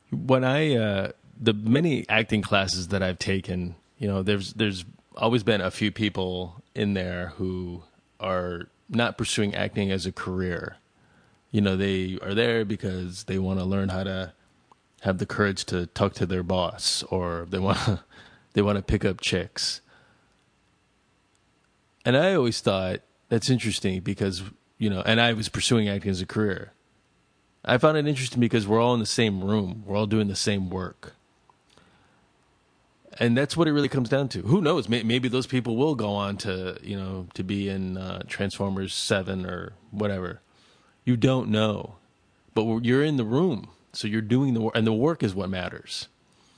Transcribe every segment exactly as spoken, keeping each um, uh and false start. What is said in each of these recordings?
When I uh, the many acting classes that I've taken, you know, there's there's always been a few people in there who are not pursuing acting as a career. You know, they are there because they want to learn how to have the courage to talk to their boss, or they want to they want to pick up chicks. And I always thought that's interesting because, you know, and I was pursuing acting as a career. I found it interesting because we're all in the same room. We're all doing the same work. And that's what it really comes down to. Who knows? Maybe those people will go on to, you know, to be in uh, Transformers seven or whatever. You don't know. But you're in the room. So you're doing the work. And the work is what matters.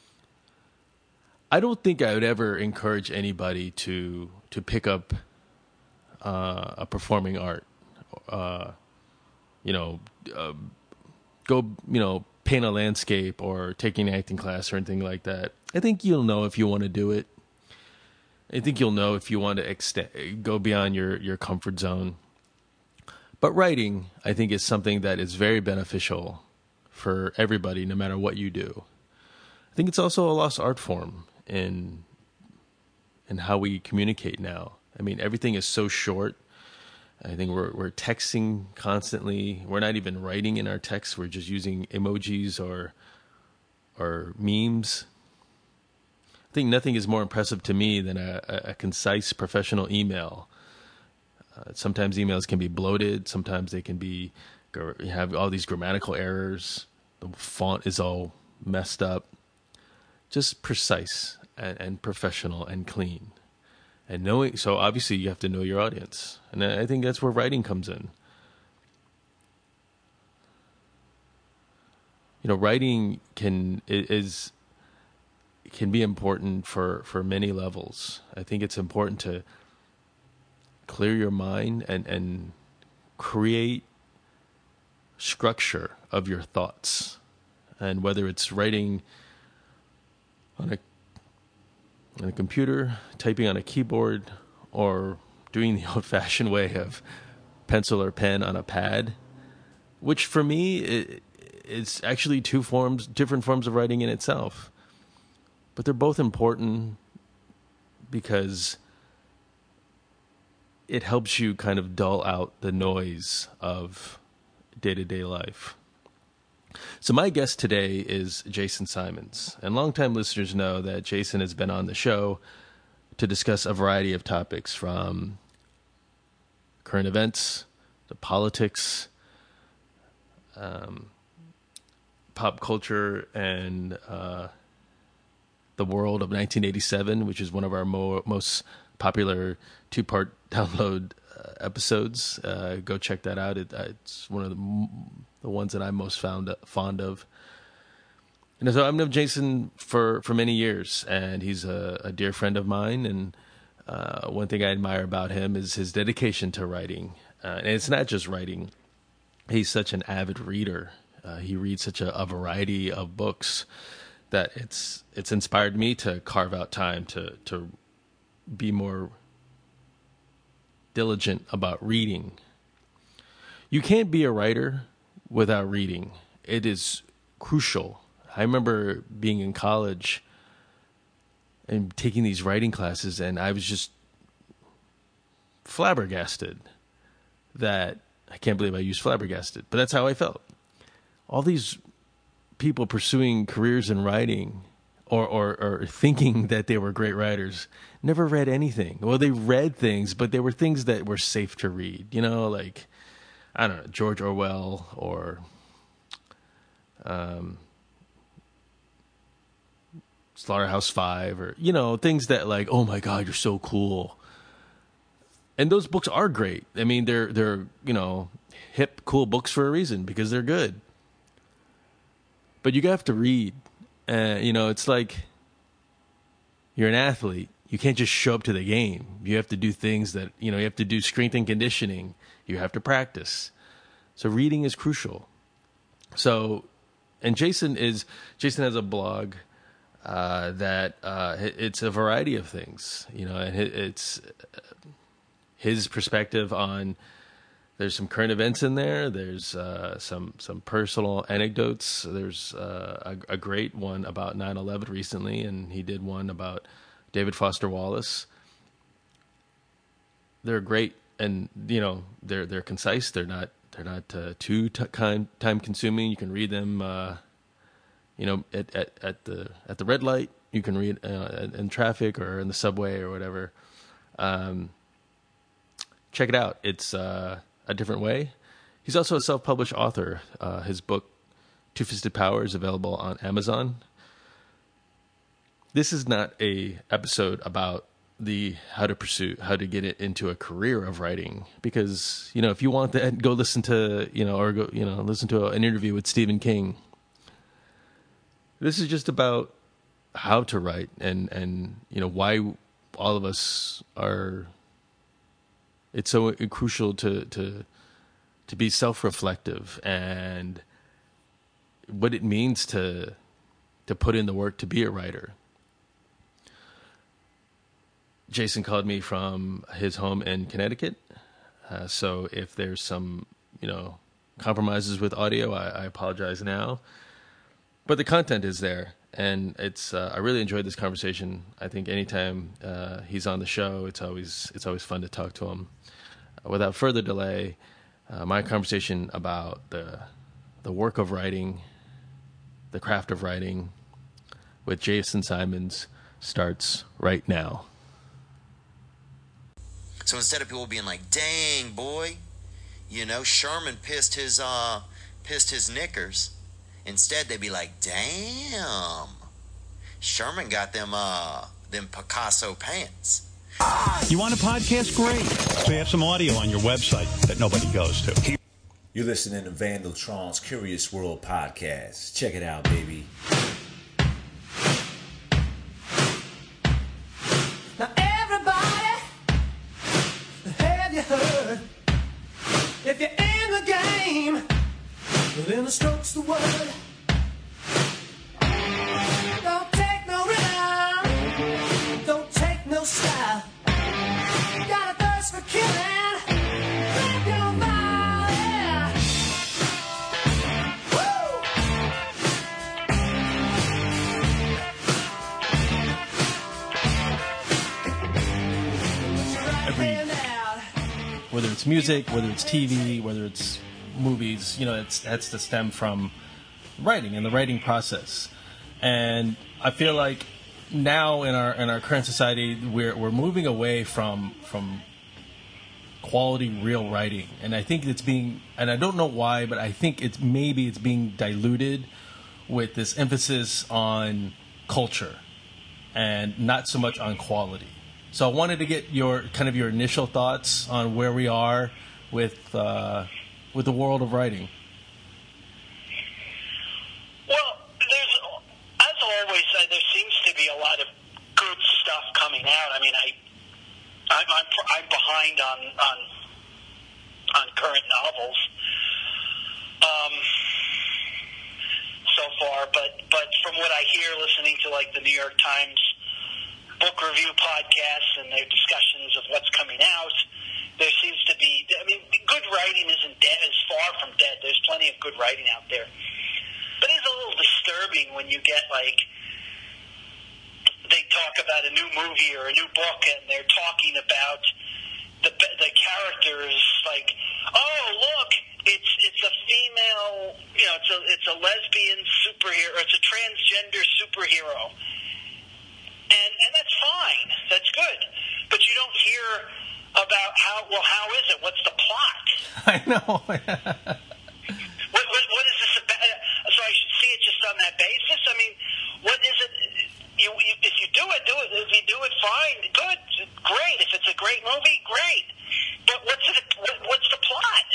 I don't think I would ever encourage anybody to to pick up uh, a performing art. Uh, you know, uh, go, you know, paint a landscape or taking an acting class or anything like that. I think you'll know if you want to do it. I think you'll know if you want to extend, go beyond your, your comfort zone. But writing, I think, is something that is very beneficial for everybody, no matter what you do. I think it's also a lost art form in in how we communicate now. I mean, everything is so short. I think we're we're texting constantly. We're not even writing in our texts. We're just using emojis or or memes. I think nothing is more impressive to me than a, a, a concise professional email. Uh, sometimes emails can be bloated. Sometimes they can be have all these grammatical errors. The font is all messed up. Just precise and, and professional and clean. And knowing, so obviously you have to know your audience. And I think that's where writing comes in. You know, writing can is can be important for, for many levels. I think it's important to clear your mind and, and create structure of your thoughts. And whether it's writing on a on a computer, typing on a keyboard, or doing the old-fashioned way of pencil or pen on a pad, which for me, it, it's actually two forms, different forms of writing in itself. But they're both important because it helps you kind of dull out the noise of day-to-day life. So my guest today is Jason Simons, and longtime listeners know that Jason has been on the show to discuss a variety of topics, from current events to politics, um, pop culture, and uh, the world of nineteen eighty-seven, which is one of our mo- most popular two-part download uh, episodes. Uh, go check that out. It, uh, it's one of the, the ones that I'm most found, fond of. And so I've known Jason for, for many years, and he's a, a dear friend of mine. And uh, one thing I admire about him is his dedication to writing. Uh, and it's not just writing. He's such an avid reader. Uh, he reads such a, a variety of books that it's it's inspired me to carve out time to to be more diligent about reading. You can't be a writer without reading. It is crucial. I remember being in college and taking these writing classes, and I was just flabbergasted that I can't believe I used flabbergasted, but that's how I felt. All these people pursuing careers in writing or, or, or thinking that they were great writers never read anything. Well, they read things, but they were things that were safe to read. You know, like, I don't know, George Orwell or um, Slaughterhouse Five, or, you know, things that like, oh my God, you're so cool. And those books are great. I mean, they're, they're, you know, hip, cool books for a reason, because they're good. But you have to read. Uh, you know, it's like you're an athlete. You can't just show up to the game. You have to do things that, you know, you have to do strength and conditioning. You have to practice. So reading is crucial. So, and Jason is, Jason has a blog uh, that uh, it's a variety of things, you know, and it's his perspective on there's some current events in there. There's uh, some some personal anecdotes. There's uh, a, a great one about nine eleven recently, and he did one about David Foster Wallace. They're great, and you know they're they're concise. They're not they're not uh, too t- time time consuming. You can read them, uh, you know, at, at at the at the red light. You can read uh, in traffic or in the subway or whatever. Um, check it out. It's uh, a different way. He's also a self-published author. Uh, his book, Two Fisted Power, is available on Amazon. This is not a episode about the how to pursue, how to get it into a career of writing. Because, you know, if you want that, go listen to, you know, or go, you know, listen to an interview with Stephen King. This is just about how to write and, and, you know, why all of us are, it's so crucial to, to, to be self-reflective and what it means to, to put in the work to be a writer. Jason called me from his home in Connecticut. Uh, so if there's some, you know, compromises with audio, I, I apologize now, but the content is there. And it's uh, I really enjoyed this conversation. I think anytime uh, he's on the show, it's always it's always fun to talk to him. Uh, without further delay, uh, my conversation about the the work of writing, the craft of writing, with Jason Simons starts right now. So instead of people being like, "Dang boy, you know Sherman pissed his uh pissed his knickers," instead they'd be like, "Damn, Sherman got them uh them Picasso pants." You want a podcast? Great. We have some audio on your website that nobody goes to. You're listening to Vandaltron's Curious World podcast. Check it out, baby. Now everybody, have you heard? If you're in the game, then the stroke's the word. Don't take no rhythm, don't take no style. Got a thirst for killing, grab your body. Woo! Every, whether it's music, whether it's T V, whether it's movies, you know, it's that's to stem from writing and the writing process. And I feel like now in our in our current society, we're we're moving away from from quality real writing, and I think it's being, and I don't know why, but I think it's maybe it's being diluted with this emphasis on culture and not so much on quality. So I wanted to get your kind of your initial thoughts on where we are with uh, with the world of writing. Well, there's, as always, uh, there seems to be a lot of good stuff coming out. I mean, I, I'm, I'm, I'm behind on, on, on current novels, um, so far. But, but from what I hear, listening to like the New York Times book review podcasts and their discussions of what's coming out, there seems to be, I mean, good writing isn't dead, is far from dead. There's plenty of good writing out there. But it's a little disturbing when you get, like, they talk about a new movie or a new book and they're talking about the the characters, like, oh, look, it's it's a female, you know, it's a, it's a lesbian superhero, it's a transgender superhero. And, and that's fine. That's good. But you don't hear about how, well, how is it? What's the plot? I know. what, what, what is this about? So I should see it just on that basis? I mean, what is it? You, you, if you do it, do it. If you do it, fine. Good. Great. If it's a great movie, great. But what's it, what, what's the plot?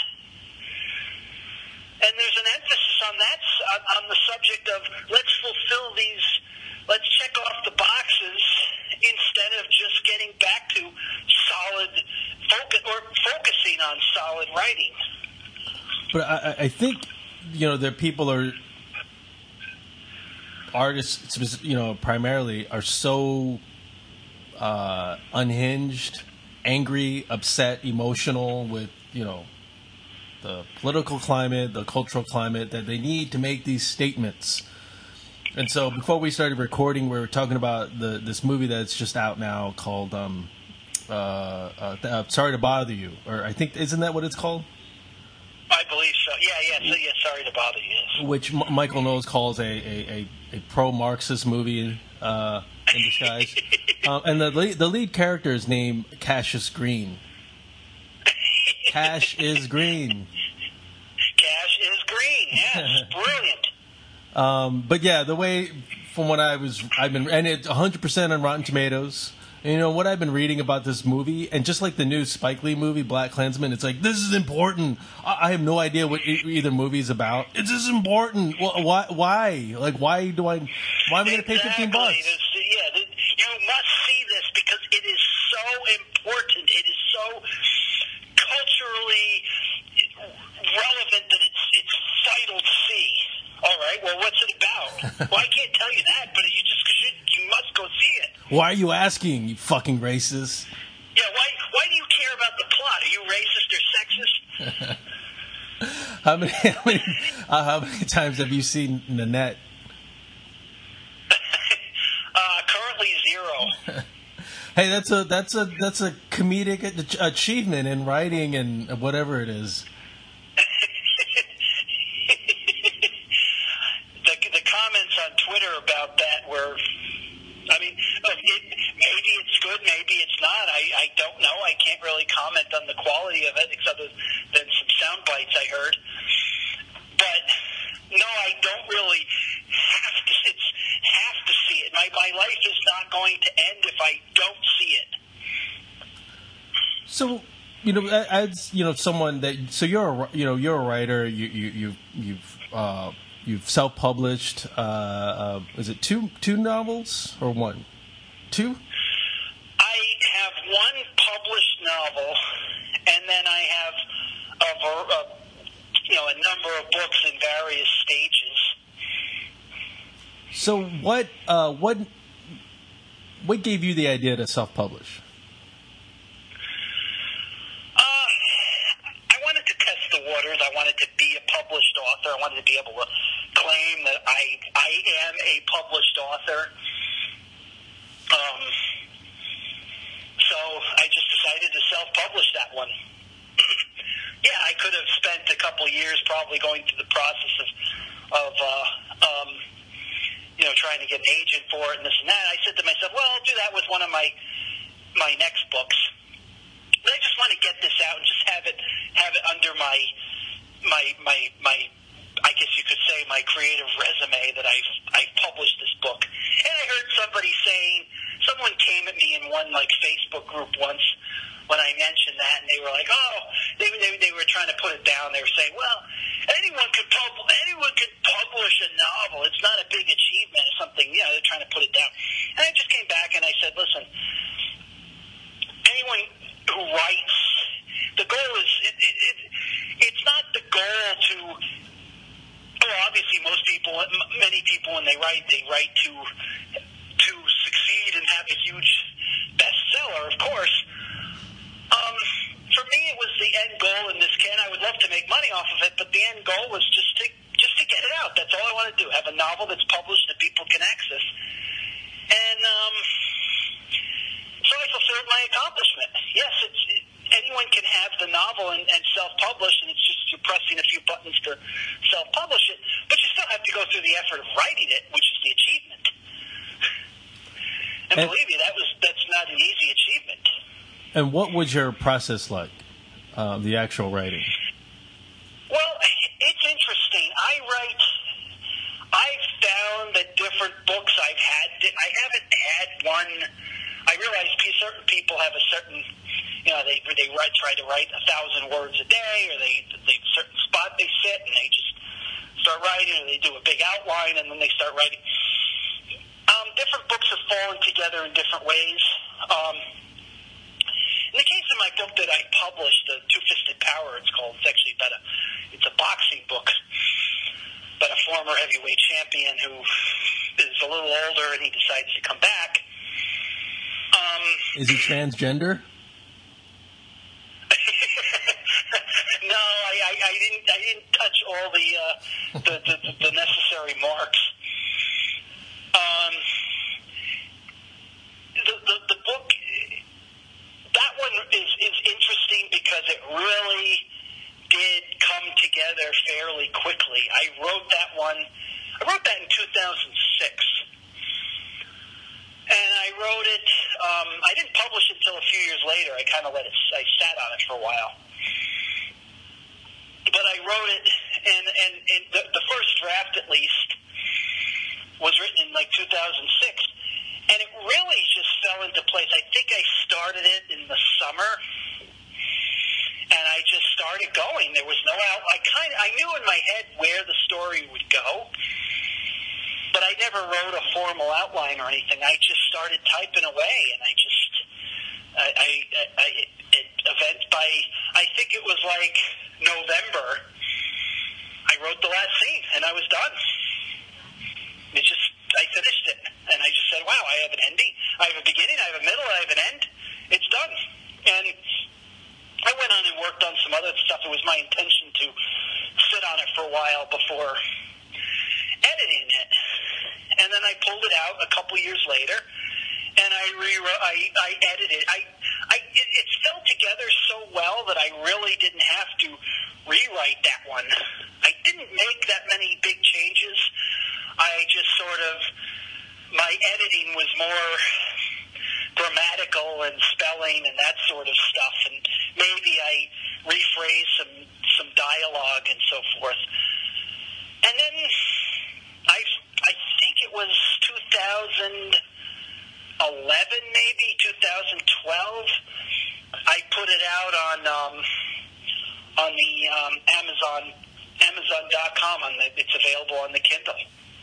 And there's an emphasis on that, on, on the subject of let's fulfill these, let's check off the boxes instead of just getting back to solid focus or focusing on solid writing. But I, I think, you know, that people are, artists, you know, primarily are so uh, unhinged, angry, upset, emotional with, you know, the political climate, the cultural climate, that they need to make these statements. And so before we started recording, we were talking about the this movie that's just out now called um, uh, uh, uh, Sorry to Bother You. Or I think, isn't that what it's called? I believe so. Yeah, yeah, so, yeah, Sorry to Bother You. Yes. Which M- Michael Knowles calls a, a, a, a pro-Marxist movie uh, in disguise. um, and the lead, the lead character is named Cassius Green. Cash is green. Cash is green, yes. Brilliant. Um, but yeah, the way, from what I was, I've been, and it's one hundred percent on Rotten Tomatoes. And, you know, what I've been reading about this movie, and just like the new Spike Lee movie, Black Klansman, it's like, this is important. I, I have no idea what e- either movie is about. It's just important. Well, why? Why? Like, why do I, why am I going to pay fifteen bucks? This, yeah, this, you must see this because it is so important. It is so culturally relevant that it's, it's vital to see. All right, well, what's it about? Well, I can't tell you that, but you just you, you must go see it. Why are you asking, you fucking racist? Yeah, why why do you care about the plot? Are you racist or sexist? how many how many, uh, how many times have you seen Nanette? uh, currently zero. Hey, that's a that's a that's a comedic achievement in writing and whatever it is. the the comments on Twitter about that were, I mean, look, it, maybe it's good, maybe it's not. I, I don't know. I can't really comment on the quality of it, except than some sound bites I heard. But no, I don't really have to. It's have to see it. My my life is not going to end if I don't see it. So, you know, as you know, someone that so you're a you know you're a writer. You you you you've uh, you've self-published. Uh, uh, is it two two novels or one? Two. I have one published novel, and then I have a, a you know a number of books in various stages. So what uh, what what gave you the idea to self-publish? Uh, I wanted to test the waters. I wanted to be a published author. I wanted to be able to claim that I I am a published author. Um, so I just decided to self-publish that one. Yeah, I could have spent a couple years probably going through the process of of uh, um, you know trying to get an agent for it and this and that. I said to myself, well, I'll do that with one of my my next books. But I just want to get this out and just have it have it under my my my my I guess you could say my creative resume that I've I've published this book. And I heard somebody saying, someone came at me in one like Facebook group once when I mentioned that, and they were like, oh, they they, they were trying to put it down. They were saying, well, anyone could pub- anyone could publish a novel. It's not a big achievement or something. You know, they're trying to put it down. And I just came back and I said, listen, anyone who writes, the goal is it, it, it, it's not the goal to. Well, obviously, most people, many people, when they write, they write to to succeed and have a huge bestseller, of course. Um, for me, it was the end goal in this can. I would love to make money off of it, but the end goal was just to just to get it out. That's all I want to do. Have a novel that's published that people can access. And um, so I fulfilled my accomplishment. Yes, it's it, anyone can have the novel and, and self-publish, and it's just you're pressing a few buttons to self-publish it, but you still have to go through the effort of writing it, which is the achievement. And, and believe me, that was that's not an easy achievement. And what was your process like, uh, the actual writing? Well, it's interesting. I write. I've found that different books I've had. I haven't had one. I realize certain people have a certain, you know, they they write, try to write a thousand words a day, or they they have a certain spot they sit and they just start writing, or they do a big outline and then they start writing. Um, different books have fallen together in different ways. Um, in the case of my book that I published, the Two-Fisted Power, it's called. It's actually about a, it's a boxing book about a former heavyweight champion who is a little older and he decides to come back. Um, is he transgender? No, I, I, I the, the, the necessary marks. Um, the, the the book, that one is is interesting because it really did come together fairly quickly. I wrote that one. I wrote that in two thousand six. And I wrote it, um, I didn't publish it until a few years later. I kind of let it, I sat on it for a while. But I wrote it, and, and, and the, the first draft, at least, was written in like two thousand six. And it really just fell into place. I think I started it in the summer, and I just started going. There was no out. I kind of, I knew in my head where the story would go, but I never wrote a formal outline or anything. I just started typing away, and I just, I, I, I it, event by, I think it was like November, I wrote the last scene, and I was done. It just, I finished it, and I just said, wow, I have an ending, I have a beginning, I have a middle, I have an end. It's done. And I went on and worked on some other stuff. It was my intention to sit on it for a while before editing it. And then I pulled it out a couple years later, and I rewrote, I, I edited. I, I, it, it fell together so well that I really didn't have to rewrite that one. I didn't make that many big changes. I just sort of, my editing was more grammatical and spelling and that sort of stuff, and maybe I rephrased some, some dialogue and so forth. And then I, I think it was two thousand eleven, maybe two thousand twelve. I put it out on um, on the um, Amazon Amazon dot com. On the, it's available on the Kindle.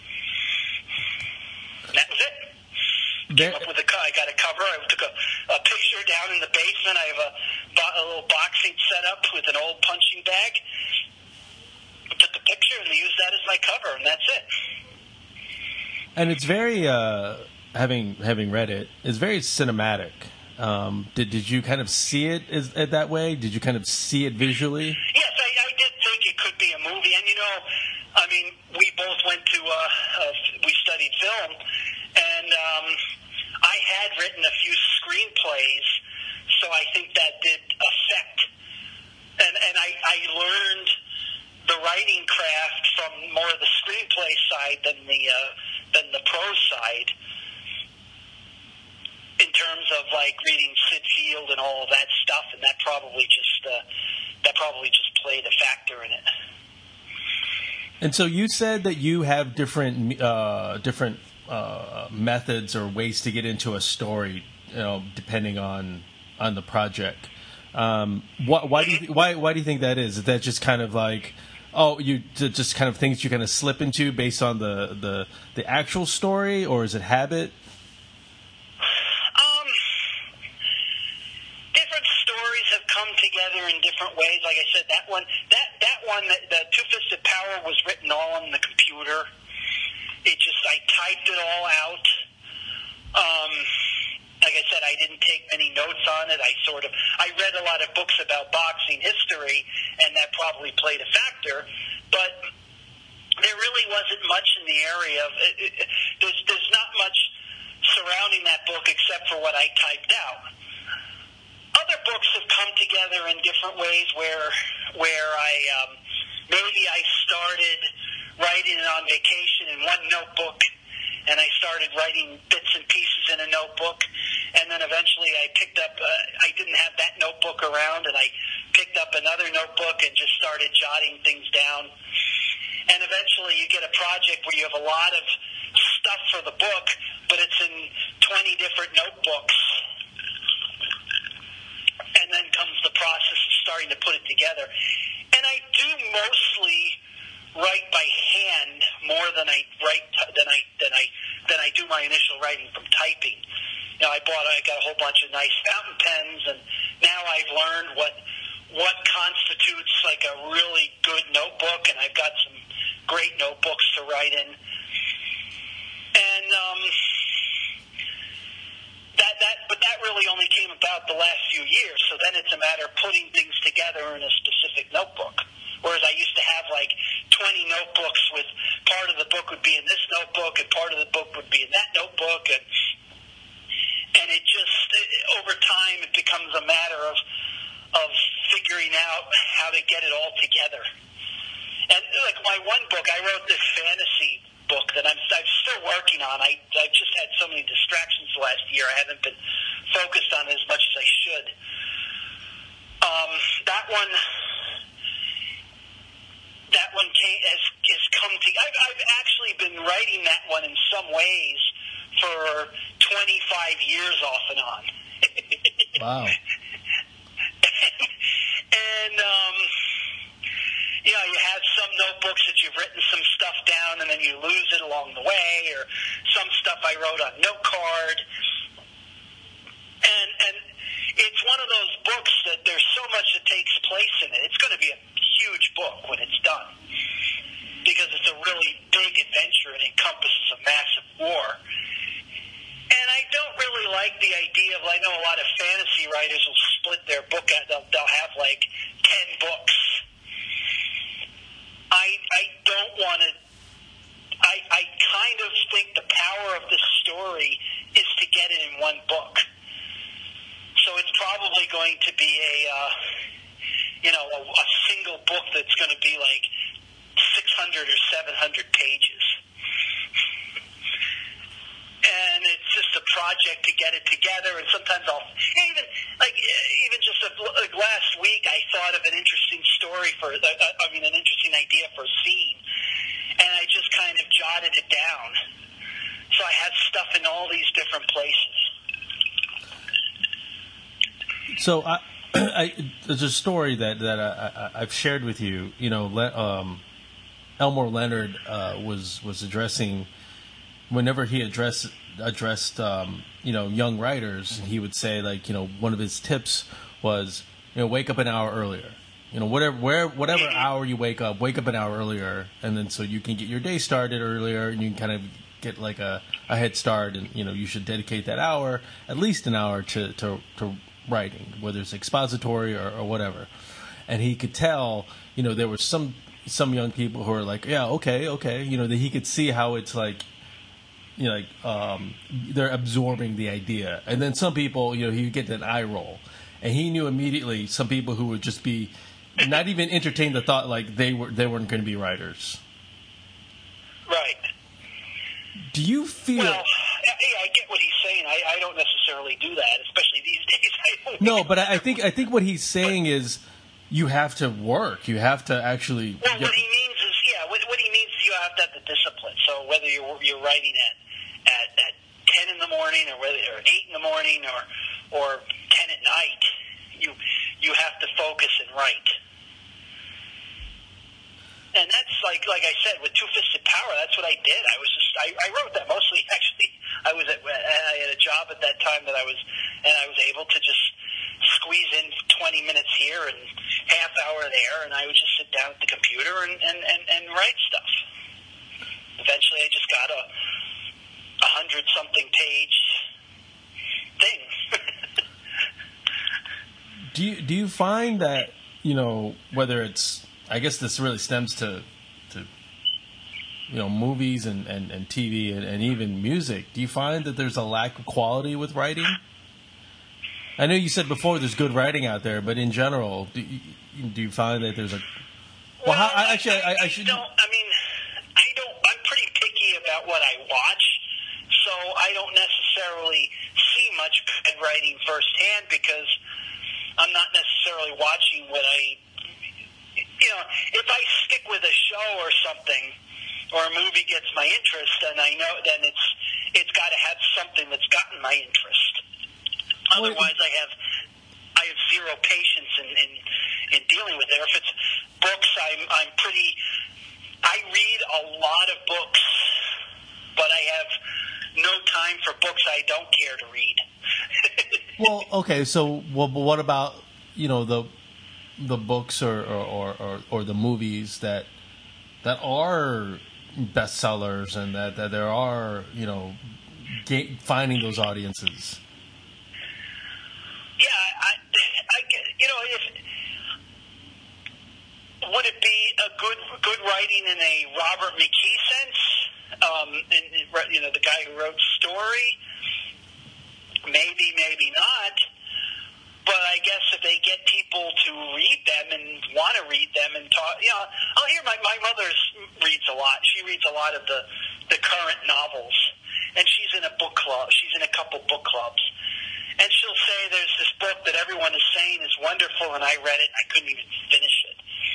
And that was it. There, Came up with a, I got a cover. I took a, a picture down in the basement. I have a, a little boxing set up with an old punching bag. I took a picture and used that as my cover, and that's it. and it's very, uh, having having read it, it's very cinematic. Um, did did you kind of see it as, as that way? Did you kind of see it visually? Yes, I, I did think it could be a movie. And, you know, I mean, we both went to, uh, uh, we studied film, and um, I had written a few screenplays, so I think that did affect. And, and I, I learned the writing craft from more of the screenplay side than the, uh, than the prose side, in terms of like reading Sid Field and all of that stuff, and that probably just uh, that probably just played a factor in it. And so you said that you have different uh, different uh, methods or ways to get into a story, you know, depending on on the project. Um, why, why do you why why do you think that is? Is that just kind of like, oh, you just kind of things you kind of slip into based on the the, the actual story, or is it habit? Together in different ways. Like I said, that one, that that one, the, the Two-Fisted Power was written all on the computer. It just, I typed it all out. Um, like I said, I didn't take many notes on it. I sort of, I read a lot of books about boxing history, and that probably played a factor. But there really wasn't much in the area of. It, it, there's there's not much surrounding that book except for what I typed out. Other books have come together in different ways where where I um, maybe I started writing it on vacation in one notebook, and I started writing bits and pieces in a notebook, and then eventually I picked up, uh, I didn't have that notebook around, and I picked up another notebook and just started jotting things down. And eventually you get a project where you have a lot of stuff for the book, but it's in twenty different notebooks. And then comes the process of starting to put it together. And I do mostly write by hand more than I write than I than I than I do my initial writing from typing. You know, I bought I got a whole bunch of nice fountain pens, and now I've learned what what constitutes like a really good notebook, and I've got some great notebooks to write in. And um That, that, but that really only came about the last few years. So then it's a matter of putting things together in a specific notebook. Whereas I used to have like twenty notebooks with part of the book would be in this notebook and part of the book would be in that notebook, and and it just it, over time it becomes a matter of of figuring out how to get it all together. And like my one book, I wrote this fantasy book that I'm, I'm still working on. I I've just had so many distractions the last year. I haven't been focused on it as much as I should. Um, that one, that one came, has has come to. I've, I've actually been writing that one in some ways for twenty-five years off and on. Wow. and um, you know, you have some notebooks that you've written some stuff down and then you lose it along the way, or some stuff I wrote on note card. And and it's one of those books that there's so much that takes place in it. It's going to be a huge book when it's done, because it's a really big adventure and encompasses a massive war. And I don't really like the idea of, I know a lot of fantasy writers will split their book out. They'll, they'll have like ten books. I I don't want to. I I kind of think the power of the story is to get it in one book. So it's probably going to be a, uh, you know, a, a single book that's going to be like six hundred or seven hundred pages. And it's just a project to get it together. And sometimes I'll even like even just a, like last week I thought of an interesting story for uh, I mean an interesting idea for a scene, and I just kind of jotted it down. So I had stuff in all these different places. So I, I, there's a story that that I, I, I've shared with you. You know, Le, um, Elmore Leonard uh, was was addressing. Whenever he addressed addressed um, you know young writers, he would say, like, you know, one of his tips was, you know, wake up an hour earlier. You know, whatever where whatever hour you wake up, wake up an hour earlier, and then so you can get your day started earlier, and you can kind of get like a, a head start. And you know, you should dedicate that hour, at least an hour, to to, to writing, whether it's expository or, or whatever. And he could tell, you know, there were some some young people who are like, yeah, okay, okay, you know, that he could see how it's like. You know, like um, they're absorbing the idea, and then some people, you know, he would get an eye roll, and he knew immediately some people who would just be not even entertain the thought like they were they weren't going to be writers. Right. Do you feel? Well, yeah, I get what he's saying. I, I don't necessarily do that, especially these days. I don't No, but I think I think what he's saying is you have to work. You have to actually. Well, get, what he means is, yeah, what, what he means is you have to have the discipline. So whether you're you're writing at at, at ten in the morning, or whether or eight in the morning, or or ten at night, you you have to focus and write. And that's like like I said, with Two Fisted Power, that's what I did. I was just I, I wrote that mostly actually. I was at I had a job at that time that I was, and I was able to just squeeze in twenty minutes here and half hour there, and I would just sit down at the computer and and, and, and write stuff. Eventually, I just got a a hundred something page thing. do you do you find that, you know, whether it's, I guess this really stems to to you know movies and, and, and T V and, and even music, do you find that there's a lack of quality with writing? I know you said before there's good writing out there, but in general, do you, do you find that there's a well, well how, I, actually I, I, I should don't I mean I don't I'm pretty picky about what I watch. So I don't necessarily see much bad writing firsthand, because I'm not necessarily watching what I, you know, if I stick with a show or something, or a movie gets my interest, then I know, then it's it's got to have something that's gotten my interest. Otherwise, I have I have zero patience in, in, in dealing with it. Or if it's books, I'm I'm pretty. I read a lot of books, but I have no time for books I don't care to read. Well, okay, so well, but what about, you know, the the books or or, or, or the movies that that are bestsellers, and that, that there are, you know, ga- finding those audiences? Yeah, I, I get, you know, if would it be a good good writing in a Robert McKee sense. Um, and, you know, the guy who wrote Story. Maybe, maybe not. But I guess if they get people to read them and want to read them and talk, you know, I'll hear my my mother reads a lot. She reads a lot of the the current novels, and she's in a book club. She's in a couple book clubs, and she'll say there's this book that everyone is saying is wonderful, and I read it, and I couldn't even finish it.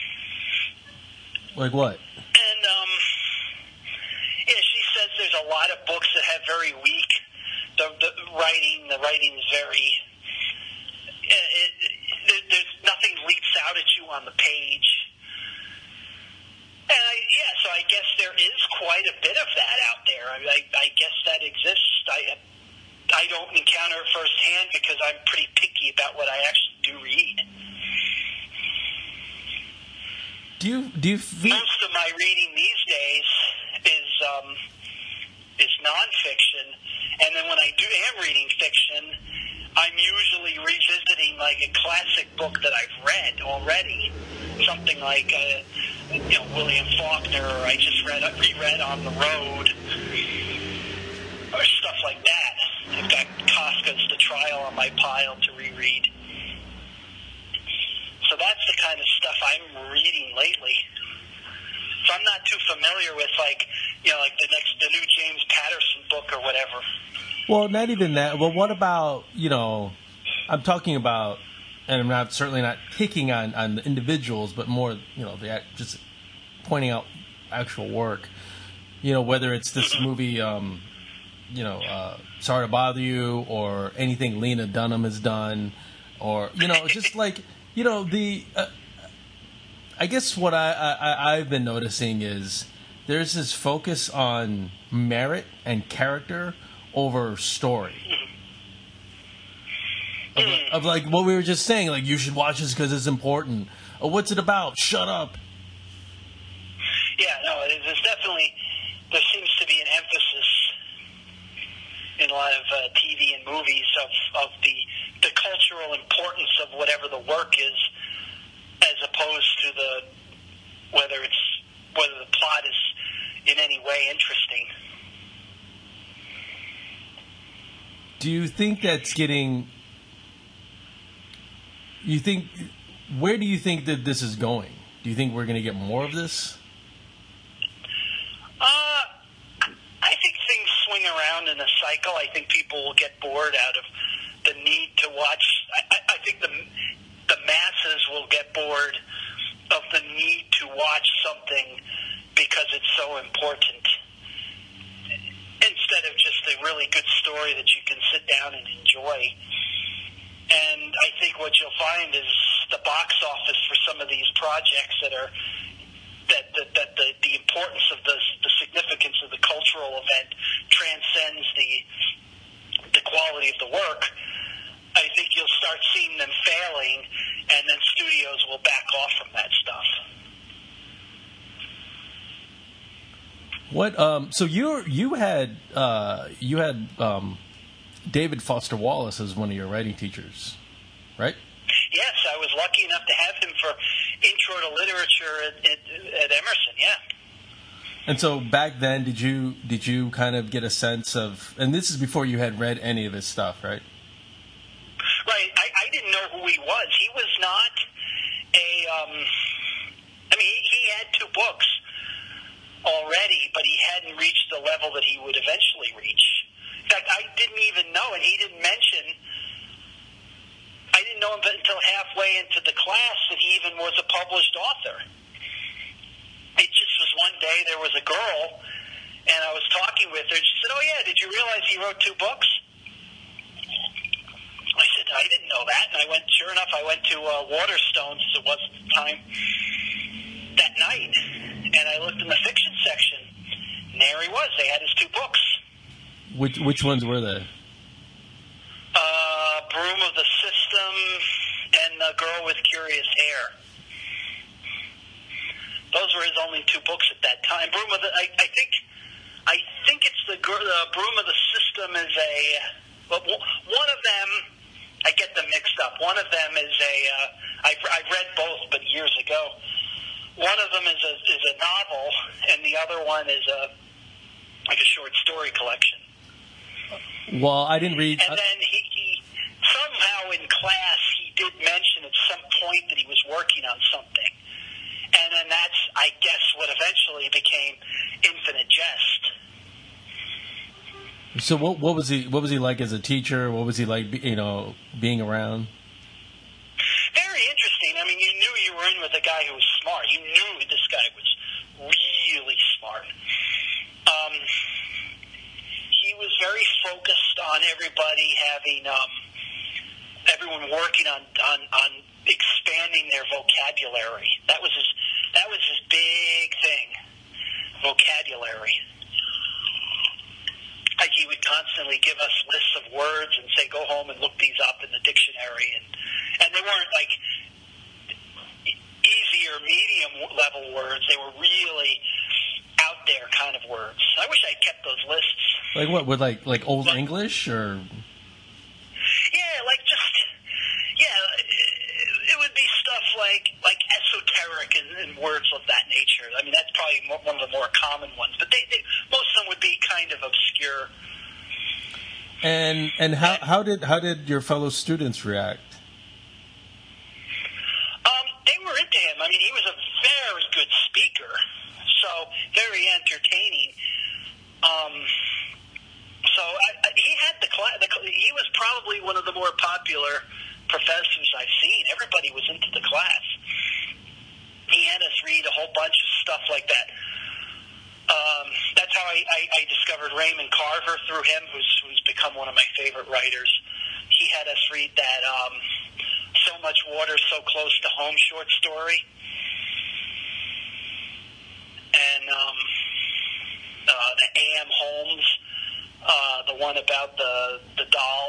Like what? And um, yeah, she says there's a lot of books that have very weak the, the writing. The writing is very. It, it, there's nothing leaps out at you on the page. And I, yeah, so I guess there is quite a bit of that out there. I, I, I guess that exists. I I don't encounter it firsthand because I'm pretty picky about what I actually do read. Do you do you feel... Most of my reading these days is um, is nonfiction, and then when I do am reading fiction, I'm usually revisiting like a classic book that I've read already, something like uh, you know William Faulkner, or I just read reread On the Road, or stuff like that. I've got Kafka's The Trial on my pile to reread. So that's the kind of stuff I'm reading lately. So I'm not too familiar with like you know like the next the new James Patterson book or whatever. Well, not even that. Well, what about, you know, I'm talking about, and I'm not certainly not picking on, on the individuals, but more, you know, the act, just pointing out actual work. You know, whether it's this movie, um, you know, uh, Sorry to Bother You, or anything Lena Dunham has done, or, you know, just like, you know, the, uh, I guess what I, I, I've been noticing is there's this focus on merit and character over story. Of, of like what we were just saying, like you should watch this because it's important. Or what's it about? Shut up. Yeah, no, there's definitely, there seems to be an emphasis in a lot of uh, T V and movies of, of the the cultural importance of whatever the work is, as opposed to the whether it's whether the plot is in any way interesting. Do you think that's getting... You think... Where do you think that this is going? Do you think we're going to get more of this? Uh, I think things swing around in a cycle. I think people will get bored out of the need to watch. I, I think the the masses will get bored of the need to watch something because it's so important, instead of just a really good story that you can sit down and enjoy. And I think what you'll find is the box office for some of these projects that are that that, that the, the importance of the the significance of the cultural event transcends the the quality of the work. I think you'll start seeing them failing, and then studios will back off from that stuff. What? Um, so you you had uh, you had um, David Foster Wallace as one of your writing teachers, right? Yes, I was lucky enough to have him for Intro to Literature at, at, at Emerson. Yeah. And so back then, did you did you kind of get a sense of? And this is before you had read any of his stuff, right? Right. I, I didn't know who he was. He was not a. Um, I mean, he, he had two books already, but he hadn't reached the level that he would eventually reach. In fact, I didn't even know, and he didn't mention. I didn't know him until halfway into the class that he even was a published author. It just was one day there was a girl, and I was talking with her, and she said, "Oh yeah, did you realize he wrote two books?" I said, "I didn't know that." And I went, sure enough, I went to uh, Waterstones, as it was at the time, that night. And I looked in the fiction section, and there he was. They had his two books. Which which ones were they? Uh, Broom of the System and The Girl with Curious Hair. Those were his only two books at that time. Broom of the, I, I think, I think it's the, the Broom of the System is a, but one of them, I get them mixed up. One of them is a, uh, I've, I've read both, but years ago. one of them is a is a novel, and the other one is a like a short story collection. Well, I didn't read. And then he, he somehow in class he did mention at some point that he was working on something, and then that's I guess what eventually became Infinite Jest. So what what was he what was he like as a teacher? What was he like, you know, being around? Very interesting. I mean, you knew you were in with a guy who was smart. You knew this guy was really smart. Um, he was very focused on everybody having, um, everyone working on, on, on expanding their vocabulary. That was his, that was his big thing, vocabulary. Like he would constantly give us lists of words and say, go home and look these up in the dictionary. And, and they weren't like easy or medium level words. They were really out there kind of words. I wish I'd kept those lists. Like what? With like like Old but, English or? Yeah, like just yeah. It, it would be stuff like like esoteric and, and words of that nature. I mean, that's probably more, one of the more common ones. But they, they most of them would be kind of obscure. And and how how did how did your fellow students react? Um, they were into him. I mean, he was a very good speaker, so very entertaining. Um, so I, I, he had the class. The, he was probably one of the more popular professors I've seen. Everybody was into the class. He had us read a whole bunch of stuff like that. Um, that's how I, I, I discovered Raymond Carver through him, who's who's become one of my favorite writers. He had us read that um, So Much Water, So Close to Home short story. And um, uh, the A M Holmes, uh, the one about the the doll.